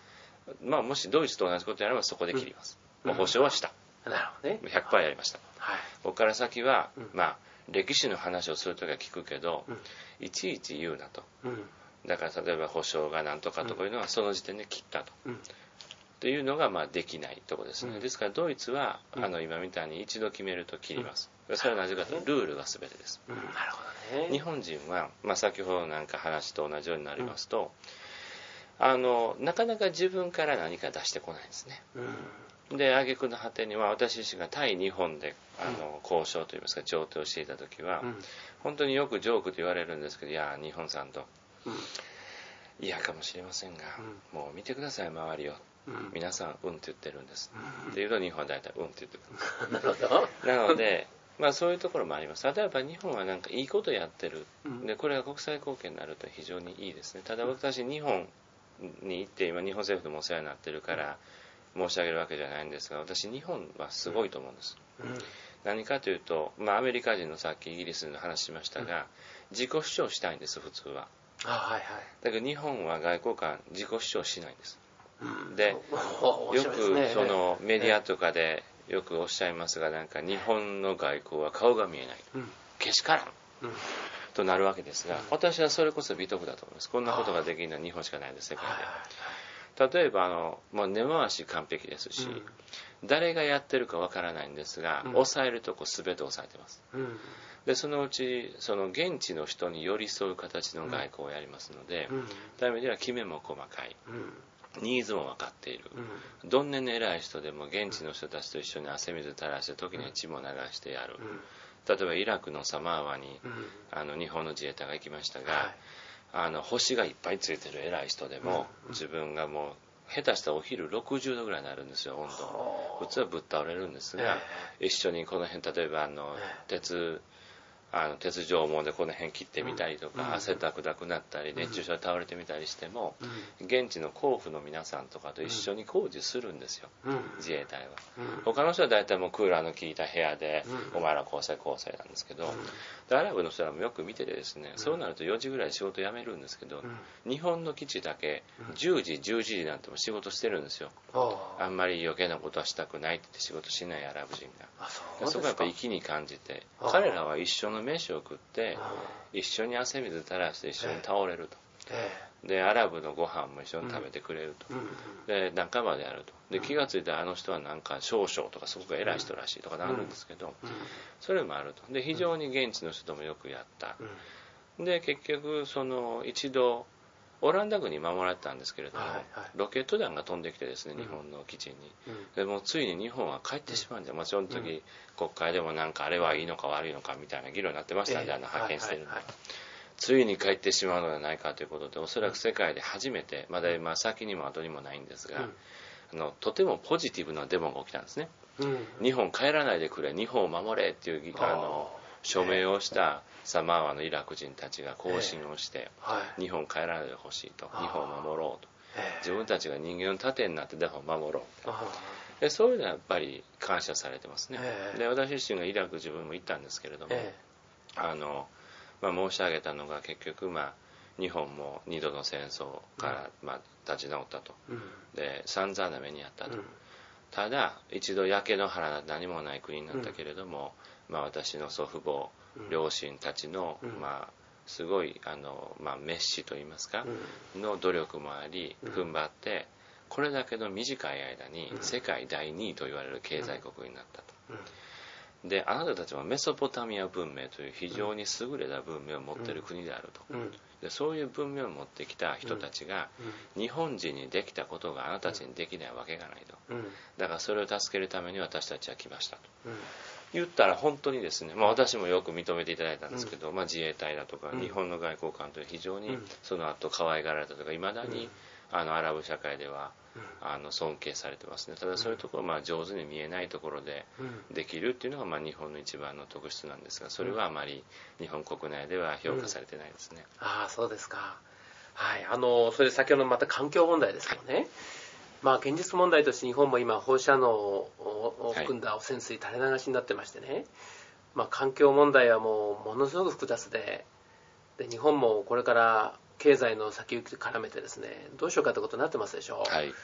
B: まあ、もしドイツと同じことやればそこで切ります、うん、もう保証はした、
A: うん、なるほどね、
B: ひゃくパーセント やりました、
A: はい、
B: ここから先は、
A: うん、
B: まあ歴史の話をするときは聞くけど、
A: うん、
B: いちいち言うなと、
A: うん、
B: だから例えば保証がなんとかとかいうのはその時点で切ったと、
A: うん、
B: というのがまあできないところですね、うん、ですからドイツは、
A: うん、
B: あの今みたいに一度決めると切ります、うん、それはなぜかというとルールが全てです、
A: うん、なるほどね。
B: 日本人は、まあ、先ほどなんか話と同じようになりますと、うん、あのなかなか自分から何か出してこないんですね、うん、で挙句の果てには私自身が対日本であの交渉といいますか調停をしていた時は、うん、本当によくジョークと言われるんですけど、いや日本さんと、うん、嫌かもしれませんが、うん、もう見てください周りを、うん、皆さんうんって言ってるんです、うん、っていうと日本は大体うんって言ってくるなるほどなのでまあそういうところもあります。例えば日本はなんかいいことやってる、うん、でこれが国際貢献になると非常にいいですね。ただ私日本に行って今日本政府でもお世話になってるから申し上げるわけじゃないんですが、私日本はすごいと思うんです、うん、何かというと、まあ、アメリカ人のさっきイギリスの話しましたが、うん、自己主張したいんです普通は。
A: あ、はいはい、
B: だけど日本は外交官自己主張しないんです、
A: うん、
B: でよくそのメディアとかでよくおっしゃいますが、なんか日本の外交は顔が見えない、うん、けしからん、うん、となるわけですが、私はそれこそ美徳だと思います。こんなことができるのは日本しかないです、世界で。例えばあの、まあ、根回し完璧ですし、うん、誰がやってるかわからないんですが、うん、抑えるとこ全て抑えてます、うん、でそのうちその現地の人に寄り添う形の外交をやりますので、うん、そういう意味では決めも細かい、うん、ニーズも分かっている、うん、どんなに偉い人でも現地の人たちと一緒に汗水垂らして時には血も流してやる、うん、例えばイラクのサマーワに、うん、あの日本の自衛隊が行きましたが、はい、あの星がいっぱいついてる偉い人でも、うん、自分がもう下手したらお昼ろくじゅうどぐらいになるんですよ温度、普通はぶっ倒れるんですが、えー、一緒にこの辺例えばあの、えー、鉄あの鉄条網でこの辺切ってみたりとか、うん、汗だくだくなったり熱中症で倒れてみたりしても、うん、現地の甲府の皆さんとかと一緒に工事するんですよ、うん、自衛隊は、うん、他の人は大体もうクーラーの効いた部屋で、うん、お前ら構成構成なんですけど、でアラブの人らもよく見ててですね、そうなるとよじぐらい仕事辞めるんですけど、日本の基地だけじゅうじじゅういちじなんても仕事してるんですよ、あんまり余計なことはしたくないって言って仕事しないアラブ人が。あ、そうですか。そこはやっぱり粋に感じて、彼らは一緒の飯を食って一緒に汗水垂らして一緒に倒れると、でアラブのご飯も一緒に食べてくれると、で仲間でやると、で気がついたらあの人はなんか少々とかすごく偉い人らしいとかなるんですけど、それもあると。で非常に現地の人ともよくやった。で結局その一度オランダ軍に守られたんですけれども、はいはい、ロケット弾が飛んできてですね、日本の基地に、うん、でもうついに日本は帰ってしまうんで、まあ、その時、うん、国会でもなんかあれはいいのか悪いのかみたいな議論になってましたんで、えー、あの派遣してるのが、はいはいはい、ついに帰ってしまうのではないかということで、おそらく世界で初めて、まだ今先にも後にもないんですが、うん、あのとてもポジティブなデモが起きたんですね、うん、日本帰らないでくれ、日本を守れっていうあの署名をしたサマーワのイラク人たちが行進をして、はい、日本帰らないでほしいと、日本を守ろうと、自分たちが人間の盾になって日本を守ろうと、でそういうのはやっぱり感謝されてますね。で私自身がイラク自分も行ったんですけれども、あの、まあ、申し上げたのが結局、まあ、日本も二度の戦争から、まあ、立ち直ったと、で散々な目にあったと、ただ一度焼け野原何もない国になったけれども、まあ、私の祖父母、両親たちの、うん、まあ、すごいあの、まあ、メッシといいますか、うん、の努力もあり踏ん張って、これだけの短い間に世界だいにいと言われる経済国になったと、うん、であなたたちはメソポタミア文明という非常に優れた文明を持っている国であると、うん、でそういう文明を持ってきた人たちが、うん、日本人にできたことがあなたたちにできないわけがないと、うん、だからそれを助けるために私たちは来ましたと、うん、言ったら本当にですね、まあ、私もよく認めていただいたんですけど、うん、まあ、自衛隊だとか日本の外交官という非常にその後可愛がられたとかいまだにあのアラブ社会ではあの尊敬されてますね。ただそういうところはまあ上手に見えないところでできるっていうのがまあ日本の一番の特質なんですが、それはあまり日本国内では評価されてないですね、
A: うん、ああそうですか。はい、あのそれで先ほどまた環境問題ですよね、はい、まあ、現実問題として日本も今放射能を含んだ汚染水垂れ流しになってましてね、はい、まあ、環境問題はもうものすごく複雑で、で日本もこれから経済の先行きと絡めてですねどうしようかということになってますでしょう、
B: はい、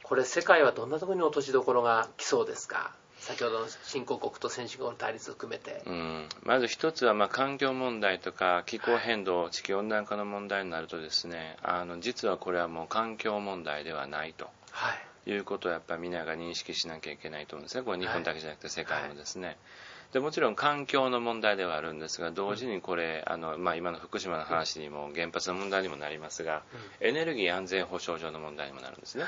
A: これ世界はどんなところに落としどころが来そうですか？先ほどの新興国と先進国の対立を含めて、
B: うん、まず一つはまあ環境問題とか気候変動、はい、地球温暖化の問題になるとですね、あの実はこれはもう環境問題ではないと、はい、いうことをやっぱりみんなが認識しなきゃいけないと思うんですね。これ日本だけじゃなくて世界もですね、はい、でもちろん環境の問題ではあるんですが、同時にこれ、うん、あのまあ、今の福島の話にも原発の問題にもなりますが、うん、エネルギー安全保障上の問題にもなるんですね、はい、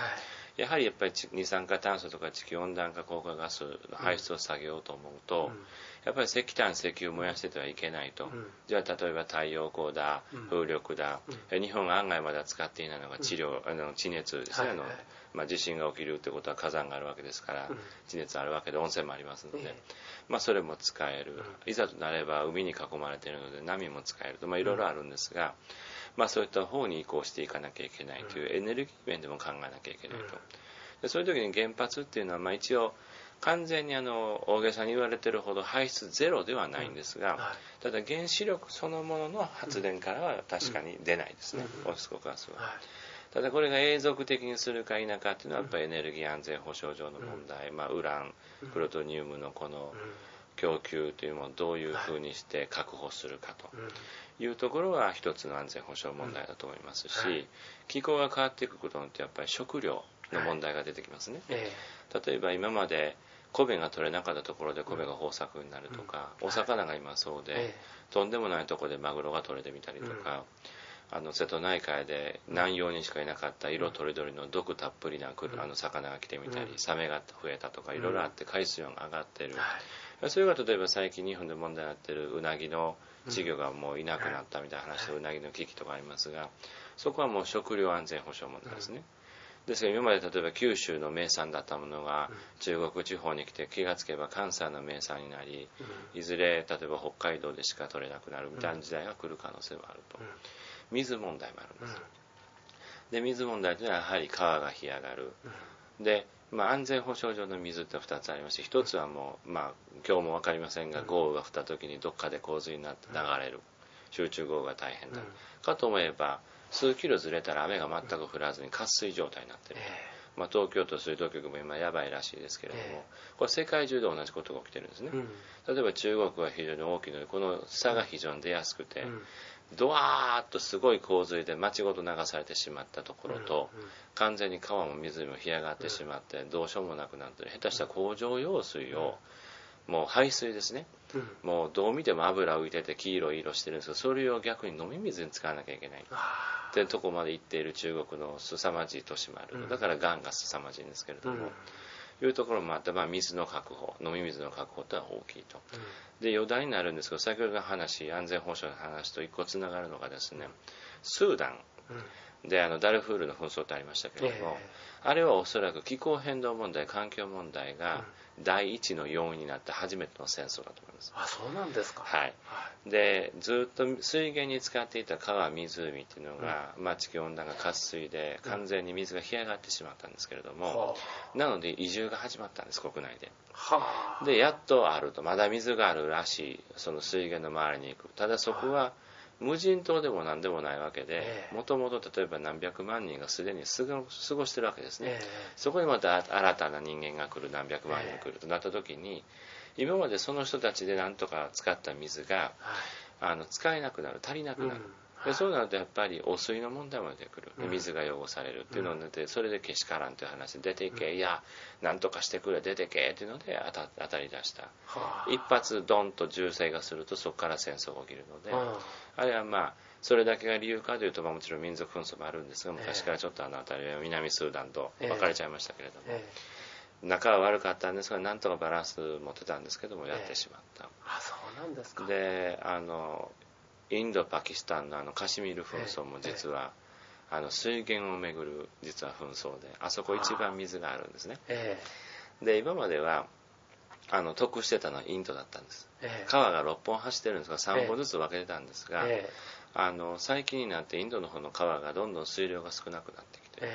B: やはりやっぱり二酸化炭素とか地球温暖化効果ガスの排出を下げようと思うと、うん、やっぱり石炭石油を燃やしててはいけないと、うん、じゃあ例えば太陽光だ、風力だ、うん、日本が案外まだ使っていないのが地量、あの地熱ですね、はいはい、あのまあ、地震が起きるってことは火山があるわけですから、地熱あるわけで温泉もありますので、まあ、それも使える、いざとなれば海に囲まれているので波も使えると、まあ、いろいろあるんですが、まあ、そういった方に移行していかなきゃいけないというエネルギー面でも考えなきゃいけないと。でそういう時に原発っていうのは、まあ、一応完全にあの大げさに言われているほど排出ゼロではないんですが、ただ原子力そのものの発電からは確かに出ないですね、温室効果ガスは。ただこれが永続的にするか否かっていうのはやっぱりエネルギー安全保障上の問題、まあ、ウラン、プルトニウムのこの供給というものをどういうふうにして確保するかというところは一つの安全保障問題だと思いますし、気候が変わっていくことによってやっぱり食料の問題が出てきますね。例えば今まで米が取れなかったところで米が豊作になるとか、お魚が今そうでとんでもないところでマグロが取れてみたりとか、あの瀬戸内海で南洋にしかいなかった色とりどりの毒たっぷりなあの魚が来てみたり、サメが増えたとかいろいろあって海水温が上がっている、それが例えば最近日本で問題になっているうなぎの稚魚がもういなくなったみたいな話でうなぎの危機とかありますが、そこはもう食料安全保障問題ですね。ですから今まで例えば九州の名産だったものが中国地方に来て気がつけば関西の名産になり、いずれ例えば北海道でしか取れなくなるみたいな時代が来る可能性もあると。水問題もあるんです。で水問題というのはやはり川が干上がる。で、まあ、安全保障上の水ってふたつありまして、ひとつはもう、まあ、今日も分かりませんが豪雨が降った時にどっかで洪水になって流れる、集中豪雨が大変だ、かと思えば数キロずれたら雨が全く降らずに渇水状態になっている、まあ、東京都水道局も今やばいらしいですけれども、これ世界中で同じことが起きてるんですね。例えば中国は非常に大きいのでこの差が非常に出やすくて、ドワーッとすごい洪水で町ごと流されてしまったところと、完全に川も湖も干上がってしまってどうしようもなくなってる、下手した工場用水をもう排水ですね、もうどう見ても油浮いてて黄色い色してるんですけど、それを逆に飲み水に使わなきゃいけないっていうところまで行っている中国の凄まじい都市もある。だからがんが凄まじいんですけれども、いうところもあって、まあ、水の確保、飲み水の確保というのは大きいと。で余談になるんですけど、先ほどの話、安全保障の話と一個つながるのがですね、スーダンであのダルフールの紛争ってありましたけれども、あれはおそらく気候変動問題、環境問題が第一の要因になって初めての戦争だと思います。
A: あ、そうなんですか。
B: はい。でずっと水源に使っていた川、湖っていうのが、うん、まあ、地球温暖化渇水で完全に水が干上がってしまったんですけれども、うん、なので移住が始まったんです、国内で。はあ、でやっとあると、まだ水があるらしい、その水源の周りに行く。ただそこは無人島でも何でもないわけで、もともと例えば何百万人がすでに過ごしてるわけですね、えー、そこにまた新たな人間が来る、何百万人来るとなった時に、今までその人たちで何とか使った水が、はい、あの使えなくなる、足りなくなる、うん、でそうなるとやっぱり汚水の問題も出てくる、うん、水が汚されるっていうのになって、それでけしからんという話で出ていけ、うん、いや何とかしてくれ、出てけっていうので当た、当たり出した、はあ、一発ドンと銃声がするとそこから戦争が起きるので、はあ、あれはまあそれだけが理由かというと、まあ、もちろん民族紛争もあるんですが、昔からちょっとあの辺りは南スーダンと分かれちゃいましたけれども、えーえー、仲は悪かったんですが、なんとかバランス持ってたんですけども、やってしまった、えー、
A: あ、そうなんですか。
B: であのインドパキスタンのあのカシミール紛争も実は、えー、あの水源をめぐる実は紛争で、あそこ一番水があるんですね、えー、で今まではあの得してたのはインドだったんです、えー、川がろっぽん走ってるんですがさんぼんずつ分けてたんですが、えー、あの最近になってインドの方の川がどんどん水量が少なくなってきて、え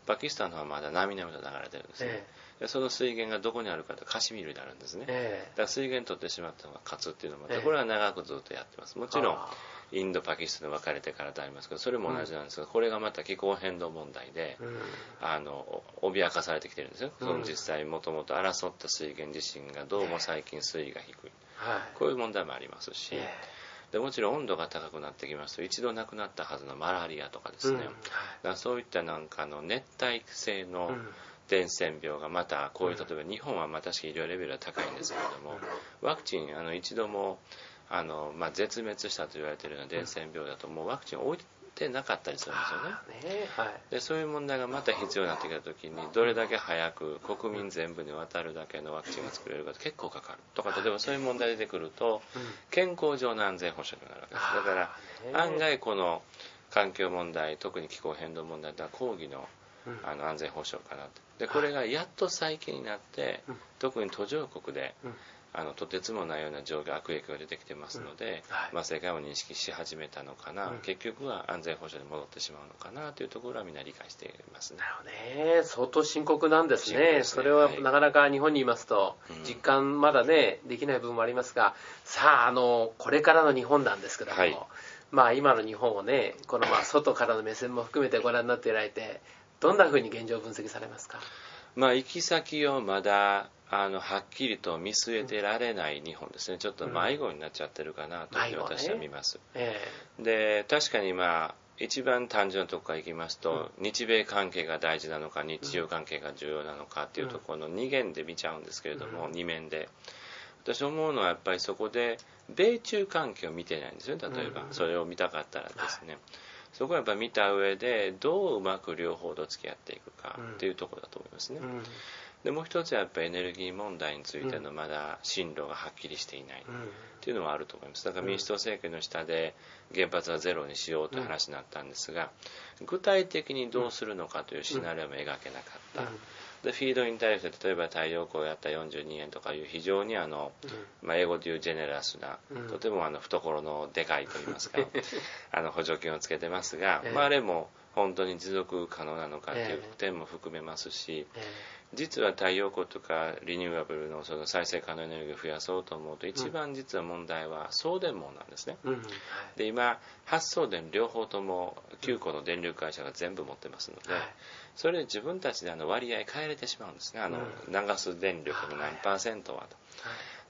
B: パキスタンの方はまだなみなみと流れてるんですね、えー、でその水源がどこにあるかとカシミールにあるんですね、えー、だから水源取ってしまったのが勝つっていうのも、えー、これは長くずっとやってます。もちろんインドパキスタンで分かれてからとありますけど、それも同じなんですが、うん、これがまた気候変動問題で、うん、あの脅かされてきてるんですよ、うん、その実際もともと争った水源自身がどうも最近水位が低い、はい、こういう問題もありますし、でもちろん温度が高くなってきますと一度なくなったはずのマラリアとかですね、うん、だからそういったなんかの熱帯性の伝染病がまたこういう、例えば日本はまあ確かに医療レベルは高いんですけれども、ワクチンあの一度もあの、まあ、絶滅したと言われているような伝染病だともうワクチンを置いてなかったりするんですよね、ね、はい、でそういう問題がまた必要になってきた時にどれだけ早く国民全部に渡るだけのワクチンが作れるか結構かかるとか、例えばそういう問題が出てくると健康上の安全保障になるわけです。だから案外この環境問題、特に気候変動問題は抗議のあの安全保障かなと。でこれがやっと最近になって特に途上国であのとてつもないような状況、悪影響が出てきてますので、うんはいまあ、世界を認識し始めたのかな、うん、結局は安全保障に戻ってしまうのかなというところはみんな理解していますね。
A: なるほどね、相当深刻なんです ね, ですね。それはなかなか日本にいますと実感まだね、うん、できない部分もありますが、さあ、あのこれからの日本なんですけども、はい、まあ、今の日本をね、このまあ外からの目線も含めてご覧になっていただいて、どんなふうに現状を分析されますか？
B: まあ、行き先をまだあのはっきりと見据えてられない日本ですね。ちょっと迷子になっちゃってるかなというふうに私は見ます、うんねえー、で確かにまあ一番単純なところからいきますと、うん、日米関係が大事なのか日中関係が重要なのかっていうところのに限で見ちゃうんですけれども、うん、に面で私思うのはやっぱりそこで米中関係を見てないんですよ。例えばそれを見たかったらですね、はい、そこはやっぱり見た上でどううまく両方と付き合っていくかっていうところだと思いますね、うんでもう一つはやっぱりエネルギー問題についてのまだ進路がはっきりしていないっていうのはあると思います。だから民主党政権の下で原発はゼロにしようという話になったんですが、具体的にどうするのかというシナリオも描けなかった。でフィードインタイプで例えば太陽光をやったよんじゅうにえんとかいう非常にあの、まあ、英語で言うジェネラスな、とてもあの懐のでかいといいますかあの補助金をつけてますが、まあ、あれも本当に持続可能なのかという点も含めますし、実は太陽光とかリニューアブル の, その再生可能エネルギーを増やそうと思うと一番実は問題は送電網なんですね、うん、で今発送電両方ともきゅうこの電力会社が全部持ってますので、はい、それで自分たちであの割合変えれてしまうんですね。あの、うん、流す電力の何パーセントはと、はい、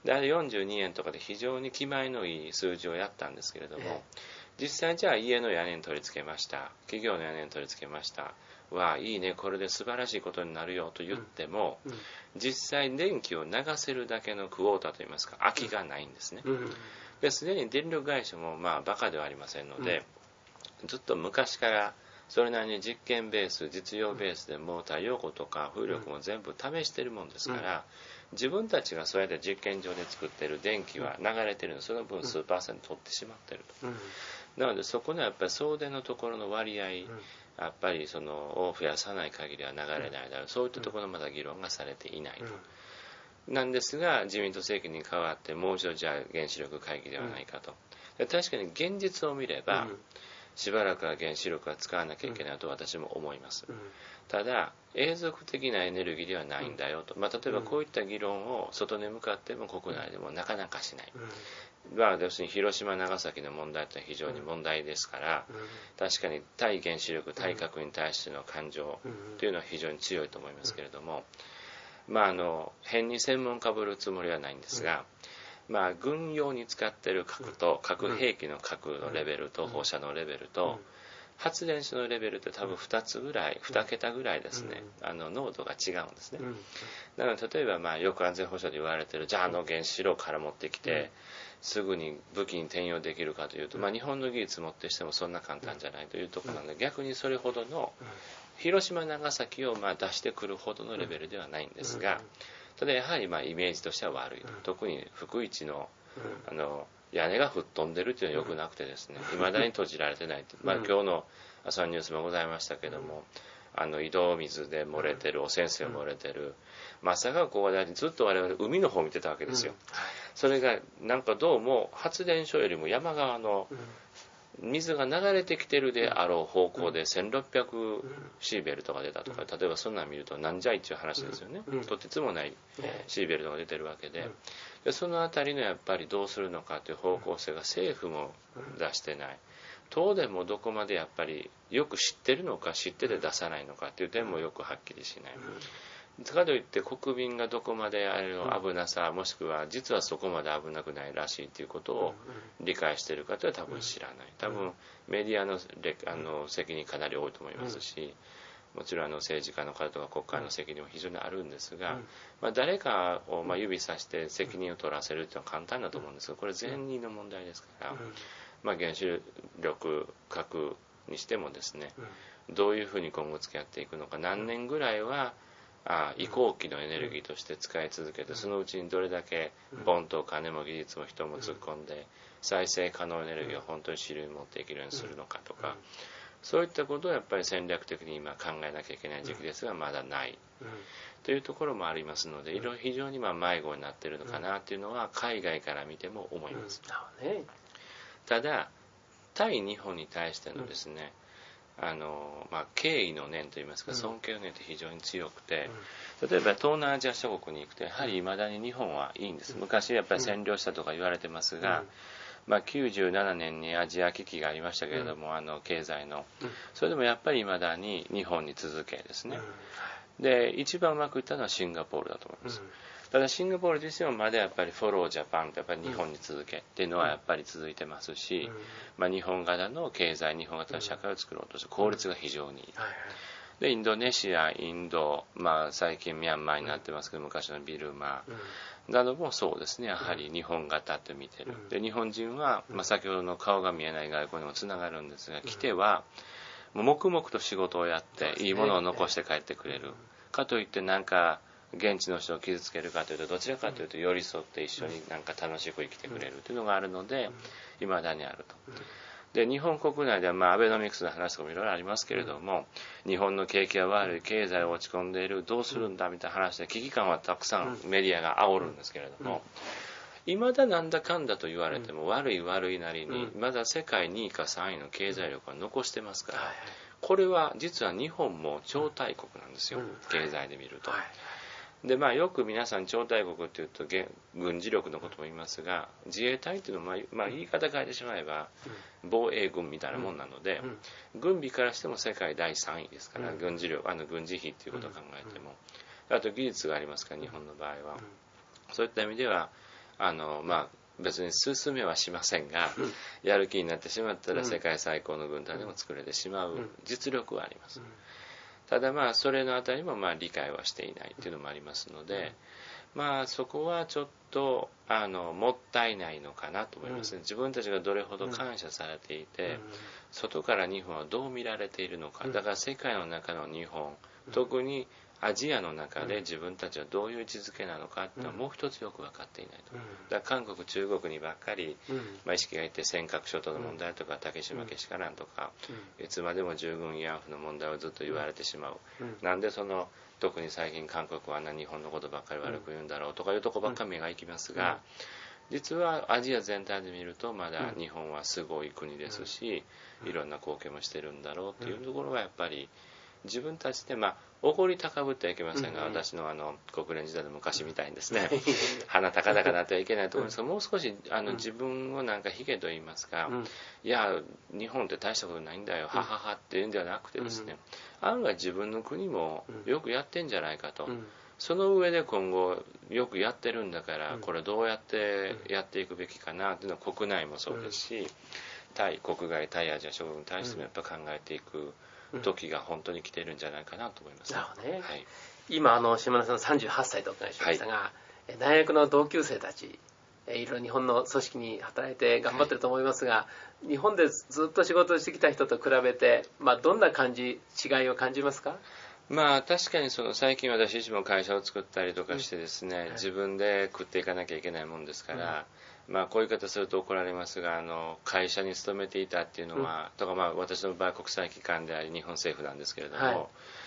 B: であれよんじゅうにえんとかで非常に気前のいい数字をやったんですけれども、えー、実際じゃあ家の屋根に取り付けました、企業の屋根に取り付けましたはいいね、これで素晴らしいことになるよと言っても、うんうん、実際電気を流せるだけのクォーターといいますか空きがないんですね、うん、ですでに電力会社もまあバカではありませんので、うん、ずっと昔からそれなりに実験ベース実用ベースでもう太陽光とか風力も全部試してるもんですから、うん、自分たちがそうやって実験場で作ってる電気は流れてるのでその分数パーセント取ってしまってると、うん、なのでそこのやっぱり送電のところの割合、うんやっぱりそのを増やさない限りは流れないだろう、うん、そういったところまだ議論がされていないと、うん、なんですが自民党政権に代わってもう一度じゃあ原子力会議ではないかと、うん、確かに現実を見れば、うん、しばらくは原子力は使わなきゃいけないと私も思います、うん、ただ永続的なエネルギーではないんだよと、まあ、例えばこういった議論を外に向かっても国内でもなかなかしない、まあ、要するに広島長崎の問題というのは非常に問題ですから、うん、確かに対原子力対核に対しての感情というのは非常に強いと思いますけれども、まああの変に専門家ぶるつもりはないんですが、まあ、軍用に使っている核と核兵器の核のレベルと放射能レベルと発電所のレベルって多分ふたつぐらいに桁ぐらいですね、あの濃度が違うんですね。なので例えばまあよく安全保障で言われているじゃああの原子炉から持ってきてすぐに武器に転用できるかというと、まあ、日本の技術をもってしてもそんな簡単じゃないというところなので、逆にそれほどの広島長崎をまあ出してくるほどのレベルではないんですが、ただやはりまあイメージとしては悪いと。特に福市のあの屋根が吹っ飛んでるというのは良くなくてですね、未だに閉じられてないと、まあ、今日の朝のニュースもございましたけども、あの井戸水で漏れてる、汚染水が漏れてる、まさかここでずっと我々海の方を見てたわけですよ、それがなんかどうも発電所よりも山側の水が流れてきてるであろう方向でせんろっぴゃくシーベルトが出たとか、例えばそんなん見るとなんじゃいっていう話ですよね。とてつもないシーベルトが出てるわけで、でそのあたりのやっぱりどうするのかという方向性が政府も出してない、東電もどこまでやっぱりよく知ってるのか知ってて出さないのかっていう点もよくはっきりしない。かといって国民がどこまであれの危なさ、もしくは実はそこまで危なくないらしいということを理解している方は多分知らない。多分メディアの、あの責任かなり多いと思いますし、もちろんあの政治家の方とか国会の責任も非常にあるんですが、まあ、誰かをまあ指さして責任を取らせるというのは簡単だと思うんですが、これ前任の問題ですから、まあ、原子力核にしてもですね、どういうふうに今後付き合っていくのか、何年ぐらいはあ移行期のエネルギーとして使い続けて、そのうちにどれだけボンと金も技術も人も突っ込んで再生可能エネルギーを本当に主流に持っていけるようにするのかとか、そういったことをやっぱり戦略的に今考えなきゃいけない時期ですが、まだないというところもありますので、非常にまあ迷子になっているのかなというのは海外から見ても思います。ただ対日本に対してのですね、あのまあ、敬意の念といいますか尊敬の念って非常に強くて、例えば東南アジア諸国に行くとやはり未だに日本はいいんです。昔やっぱり占領したとか言われてますが、まあ、きゅうじゅうななねんにアジア危機がありましたけれども、あの経済のそれでもやっぱり未だに日本に続けですね。で一番うまくいったのはシンガポールだと思います。ただシンガポール自身もまだやっぱりフォロージャパンとやっぱり日本に続けっていうのはやっぱり続いてますし、まあ、日本型の経済日本型の社会を作ろうとして効率が非常にいい。でインドネシアインド、まあ、最近ミャンマーになってますけど昔のビルマなどもそうですね、やはり日本型って見てる。で日本人は、まあ、先ほどの顔が見えない外交にもつながるんですが、来ては黙々と仕事をやっていいものを残して帰ってくれるかといってなんか現地の人を傷つけるかというとどちらかというと寄り添って一緒になんか楽しく生きてくれるというのがあるので未だにあると。で日本国内ではまあアベノミクスの話とかもいろいろありますけれども、日本の景気は悪い、経済は落ち込んでいる、どうするんだみたいな話で危機感はたくさんメディアが煽るんですけれども、未だなんだかんだと言われても悪い悪いなりにまだ世界にいかさんいの経済力は残してますから、これは実は日本も超大国なんですよ、経済で見ると。でまあ、よく皆さん超大国っていうと軍事力のことも言いますが、自衛隊っていうのは、まあ、言い方変えてしまえば防衛軍みたいなもんなので、軍備からしても世界だいさんいですから、軍事力あの軍事費っていうことを考えても、あと技術がありますから日本の場合は、そういった意味ではあの、まあ、別に進めはしませんが、やる気になってしまったら世界最高の軍隊でも作れてしまう実力はあります。ただまあそれのあたりもまあ理解はしていないっていうのもありますので、まあそこはちょっとあのもったいないのかなと思いますね。自分たちがどれほど感謝されていて、外から日本はどう見られているのか。だから世界の中の日本、特にアジアの中で自分たちはどういう位置づけなのかっていうのはもう一つよく分かっていないと。だから韓国中国にばっかり、まあ、意識がいって尖閣諸島の問題とか竹島けしからんとか、いつまでも従軍慰安婦の問題をずっと言われてしまう。なんでその特に最近韓国はあんな日本のことばっかり悪く言うんだろうとかいうとこばっかり目が行きますが、実はアジア全体で見るとまだ日本はすごい国ですし、いろんな貢献もしてるんだろうっていうところはやっぱり自分たちでまあ怒り高ぶってはいけませんが、うんうん、私のあの国連時代の昔みたいにですね鼻高々なってはいけないと思うんですが、もう少しあの自分をなんか卑下と言いますか、うん、いや日本って大したことないんだよ、はははっていうんではなくてですね、うん、案外自分の国もよくやってんじゃないかと、うん、その上で今後よくやってるんだからこれどうやってやっていくべきかなっていうのは国内もそうですし、対国外対アジア諸国に対してもやっぱ考えていく時が本当に来てるんじゃないかなと思います、ね。
A: なるほどね。はい、今あの島田さんさんじゅうはっさいとお伺いしましたが、はい、大学の同級生たちいろいろ日本の組織に働いて頑張ってると思いますが、はい、日本でずっと仕事をしてきた人と比べて、まあ、どんな感じ違いを感じますか？
B: まあ確かにその最近私自身も会社を作ったりとかしてですね、うん、自分で食っていかなきゃいけないもんですから、うん、まあこういう言い方すると怒られますが、あの会社に勤めていたっていうのは、うん、とかまあ私の場合国際機関であり日本政府なんですけれども、はい、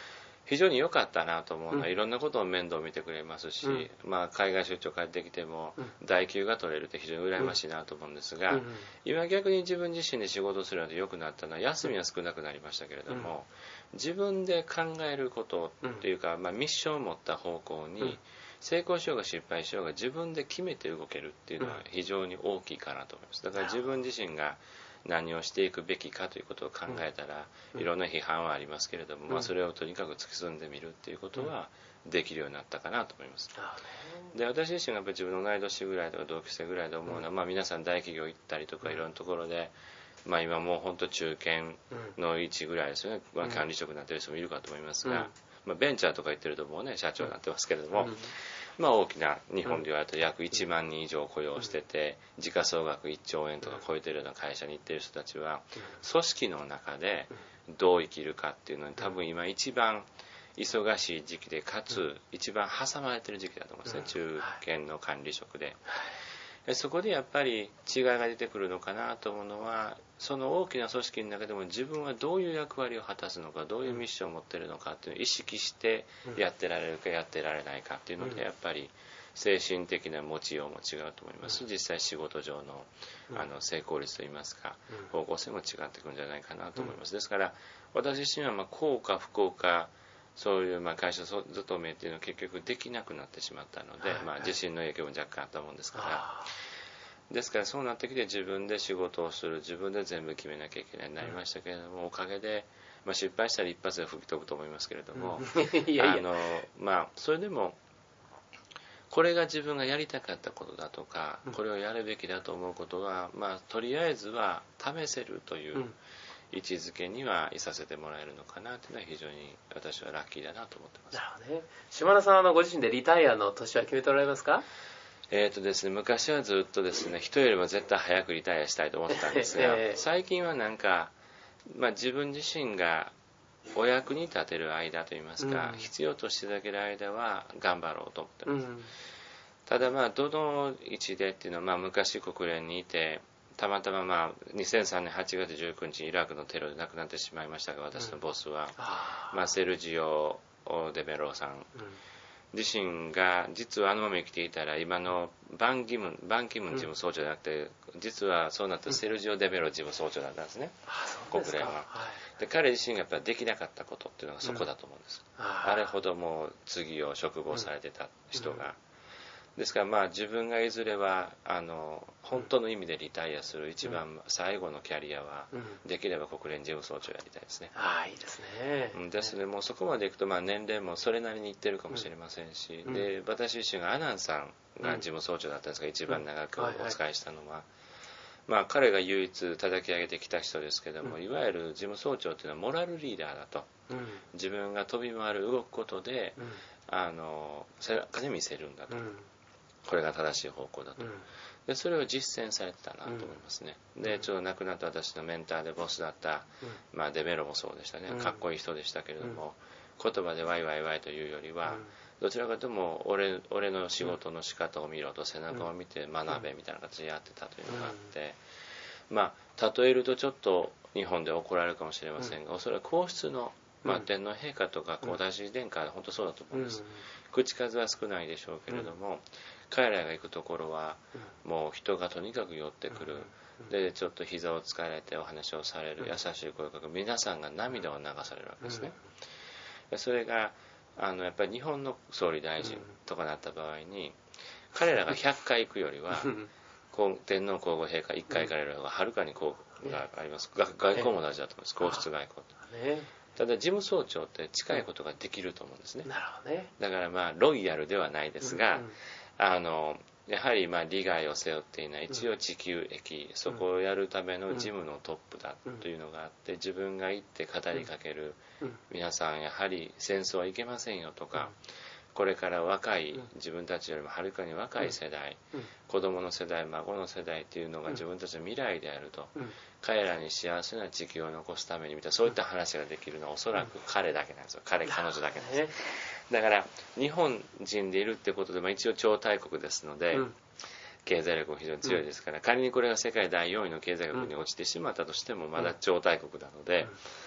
B: 非常に良かったなと思うのは、
A: うん、
B: いろんなことを面倒見てくれますし、うん、まあ、海外出張帰ってきても代休が取れるって非常に羨ましいなと思うんですが、うん、今逆に自分自身で仕事するので良くなったのは休みは少なくなりましたけれども、うん、自分で考えることっていうか、まあ、ミッションを持った方向に成功しようが失敗しようが自分で決めて動けるっていうのは非常に大きいかなと思います。だから自分自身が何をしていくべきかということを考えたら、いろんな批判はありますけれども、まあ、それをとにかく突き進んでみるっていうことはできるようになったかなと思います。で、私自身がやっぱり自分の同い年ぐらいとか同級生ぐらいで思うのは、まあ、皆さん大企業行ったりとかいろんなところで、まあ、今もう本当中堅の位置ぐらいですよね、まあ、管理職になっている人もいるかと思いますが、まあ、ベンチャーとか行ってるともうね社長になってますけれども、まあ、大きな日本で言われると約いちまんにん以上雇用してて、時価総額いっちょうえんとか超えてるような会社に行ってる人たちは、組織の中でどう生きるかっていうのに多分今一番忙しい時期で、かつ一番挟まれてる時期だと思うんですね、中堅の管理職で。そこでやっぱり違いが出てくるのかなと思うのは、その大きな組織の中でも自分はどういう役割を果たすのか、どういうミッションを持っているのかっていうのを意識してやってられるかやってられないかっていうので、やっぱり精神的な持ちようも違うと思いますし、実際仕事上のあの成功率といいますか方向性も違ってくるんじゃないかなと思います。ですから私自身はまあ幸か不幸か、そういうまあ会社勤めっていうのは結局できなくなってしまったので、まあ自身の影響も若干あったもんですから、ですからそうなってきて自分で仕事をする、自分で全部決めなきゃいけないようになりましたけれども、おかげで、まあ、失敗したら一発で吹き飛ぶと思いますけれども、いやいや、あのまあそれでもこれが自分がやりたかったことだとか、これをやるべきだと思うことが、まあとりあえずは試せるという位置づけにはいさせてもらえるのかなというのは非常に私はラッキーだなと思ってます。
A: なるほどね。島田さん、あのご自身でリタイアの年は決めておられますか？
B: えーとですね、昔はずっとですね、人よりも絶対早くリタイアしたいと思ってたんですが、えー、最近はなんか、まあ、自分自身がお役に立てる間といいますか、うん、必要としていただける間は頑張ろうと思ってます。うん、ただまあどの位置でっていうのは、まあ、昔国連にいて、たまたままあにせんさんねんはちがつじゅうくにちにイラクのテロで亡くなってしまいましたが、私のボスは、うん、まあ、セルジオ・デメロさん、うん、自身が実はあのまま生きていたら今のバンキムン、バンキムン事務総長じゃなくて、実はそうなったセルジオ・デメロ事務総長だったんですね、うん、国連は。で彼自身がやっぱりできなかったことっていうのがそこだと思うんです、うん、あ, あれほども次を嘱望されてた人が、うん、ですからまあ自分がいずれはあの本当の意味でリタイアする一番最後のキャリアは、うん、できれば国連事務総長やりたいですね。
A: ああ、いいですね。
B: ですね、もうそこまでいくとまあ年齢もそれなりにいってるかもしれませんし、うん、で私自身がアナンさんが事務総長だったんですが、一番長くお仕えしたのは、うんはいはい、まあ、彼が唯一叩き上げてきた人ですけども、うん、いわゆる事務総長というのはモラルリーダーだと、うん、自分が飛び回る動くことで、うん、あの背中で見せるんだと、うん、これが正しい方向だと、うん、でそれを実践されてたなと思いますね、うん、でちょうど亡くなった私のメンターでボスだった、うんまあ、デメロもそうでしたね、かっこいい人でしたけれども、うん、言葉でワイワイワイというよりは、うんどちらかというと 俺, 俺の仕事の仕方を見ろと背中を見て学べみたいな形でやってたというのがあって、まあ例えるとちょっと日本で怒られるかもしれませんが、おそらく皇室の、まあ、天皇陛下とか皇太子殿下は本当そうだと思うんです。口数は少ないでしょうけれども、彼らが行くところはもう人がとにかく寄ってくる、でちょっと膝をつかれてお話をされる、優しい声をかける、皆さんが涙を流されるわけですね。それがあのやっぱり日本の総理大臣とかなった場合に、彼らがひゃっかい行くよりは天皇皇后陛下いっかい行かれる方がはるかに効果があります。外交も大事だと思います。皇室外交と。ただ事務総長って近いことができると思うんですね。
A: なるほどね。
B: だからまあロイヤルではないですが、あのやはりまあ利害を背負っていない、一応地球駅、そこをやるための事務のトップだというのがあって、自分が行って語りかける、皆さんやはり戦争はいけませんよとか、これから若い、自分たちよりもはるかに若い世代、子供の世代、孫の世代というのが自分たちの未来であると、彼らに幸せな地球を残すためにみたいな、そういった話ができるのはおそらく彼だけなんですよ。彼、彼女だけなんです。だから日本人でいるってことで、まあ、一応超大国ですので、うん、経済力も非常に強いですから、うん、仮にこれが世界だいよんいの経済力に落ちてしまったとしてもまだ超大国なので、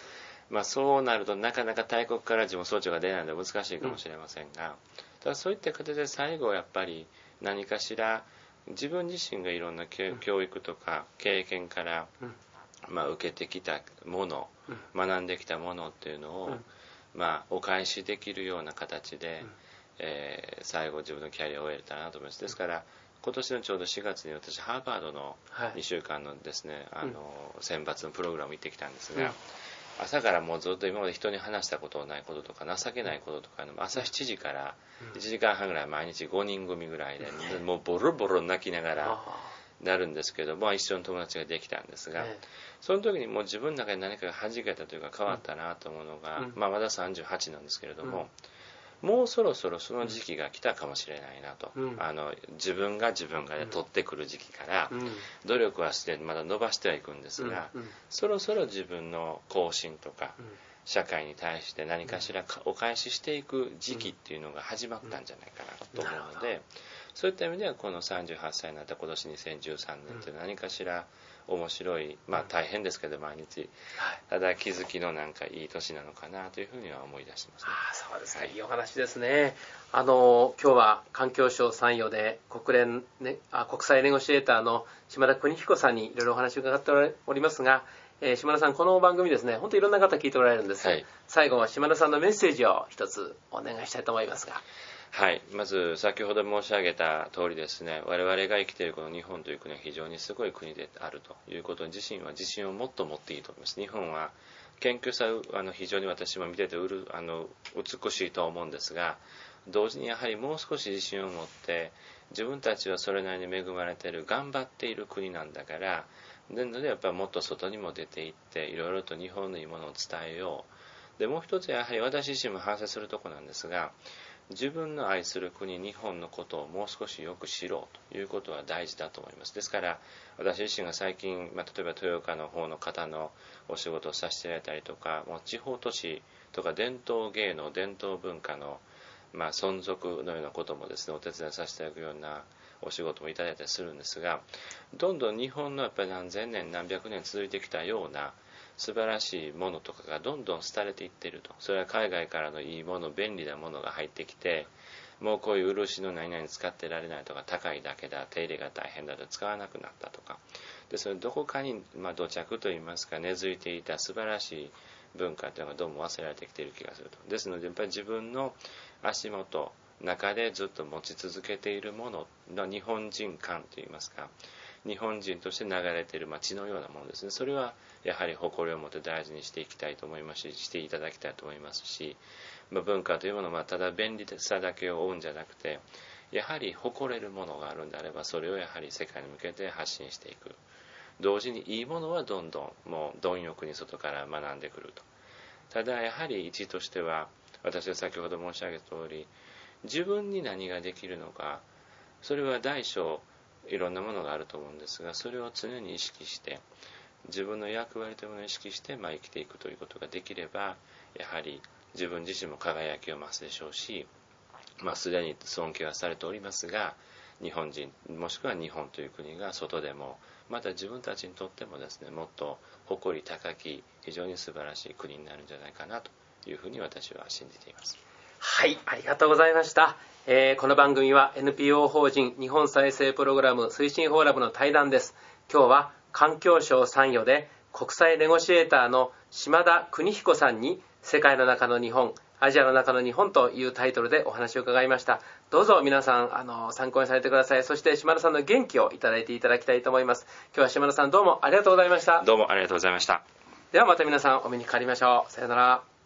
B: まあ、そうなるとなかなか大国から自分総長が出ないので難しいかもしれませんが、うん、ただそういった形で最後やっぱり何かしら自分自身がいろんな教育とか経験から、まあ、受けてきたもの、学んできたものっていうのを、まあ、お返しできるような形で、えー、最後自分のキャリアを終えたらなと思います。ですから今年のちょうどしがつに私ハーバードのにしゅうかんのですね、はい、あの選抜のプログラム行ってきたんですが、うん、朝からもうずっと今まで人に話したことのないこととか情けないこととか朝しちじからいちじかんはんぐらい毎日ごにん組ぐらいで、うん、もうボロボロ泣きながらなるんですけど、まあ、一緒の友達ができたんですが、その時にもう自分の中で何かが弾けたというか変わったなと思うのが、うん、まあ、まださんじゅうはちなんですけれども、うん、もうそろそろその時期が来たかもしれないなと、うん、あの自分が自分が取ってくる時期から、うん、努力はしてまだ伸ばしてはいくんですが、うんうん、そろそろ自分の更新とか、うん、社会に対して何かしらお返ししていく時期っていうのが始まったんじゃないかなと思うので、うん、そういった意味ではこのさんじゅうはっさいになった今年にせんじゅうさんねんって何かしら面白い、まあ大変ですけど毎日、ただ気づきのなんかいい年なのかなというふうには思い出します、ね、
A: ああそうですね、はい、いいお話ですね。あの今日は環境省参与で国連、ね、あ国際ネゴシエーターの島田邦彦さんにいろいろお話を伺っておりますが、えー、島田さんこの番組ですね本当いろんな方聞いておられるんです、はい、最後は島田さんのメッセージを一つお願いしたいと思いますが。
B: はい、まず先ほど申し上げた通りですね、我々が生きているこの日本という国は非常にすごい国であるということに自身は自信をもっと持っていいと思います。日本は謙虚さあの非常に私も見ててうるあの美しいと思うんですが、同時にやはりもう少し自信を持って自分たちはそれなりに恵まれている頑張っている国なんだからなのでやっぱりもっと外にも出ていっていろいろと日本のいいものを伝えよう。でもう一つやはり私自身も反省するところなんですが、自分の愛する国日本のことをもう少しよく知ろうということは大事だと思います。ですから私自身が最近、まあ、例えば豊岡の方の方のお仕事をさせていただいたりとか、もう地方都市とか伝統芸能伝統文化の、まあ、存続のようなこともですねお手伝いさせていただくようなお仕事もいただいたりするんですが、どんどん日本のやっぱり何千年何百年続いてきたような素晴らしいものとかがどんどん廃れていっていると。それは海外からのいいもの便利なものが入ってきて、もうこういう漆の何々使ってられないとか高いだけだ手入れが大変だと使わなくなったとかで、それどこかに、まあ、土着といいますか根付いていた素晴らしい文化というのがどうも忘れられてきている気がすると。ですのでやっぱり自分の足元中でずっと持ち続けているものの日本人感といいますか日本人として流れている血のようなものですね。それはやはり誇りを持って大事にしていきたいと思いますし、していただきたいと思いますし、まあ、文化というものはただ便利さだけを追うんじゃなくて、やはり誇れるものがあるんであれば、それをやはり世界に向けて発信していく。同時にいいものはどんどんもう貪欲に外から学んでくると。ただやはり一としては、私が先ほど申し上げた通り、自分に何ができるのか、それは大小いろんなものがあると思うんですが、それを常に意識して自分の役割というものを意識して、まあ、生きていくということができれば、やはり自分自身も輝きを増すでしょうし、まあ、すでに尊敬はされておりますが、日本人もしくは日本という国が外でもまた自分たちにとってもですねもっと誇り高き非常に素晴らしい国になるんじゃないかなというふうに私は信じています。
A: はい、ありがとうございました。えー、この番組は エヌピーオー 法人日本再生プログラム推進フォーラムの対談です。今日は環境省参与で国際ネゴシエーターの島田邦彦さんに世界の中の日本、アジアの中の日本というタイトルでお話を伺いました。どうぞ皆さんあの参考にされてください。そして島田さんの元気をいただいていただきたいと思います。今日は島田さんどうもありがとうございました。
B: どうもありがとうございました。
A: ではまた皆さんお目にかかりましょう。さよなら。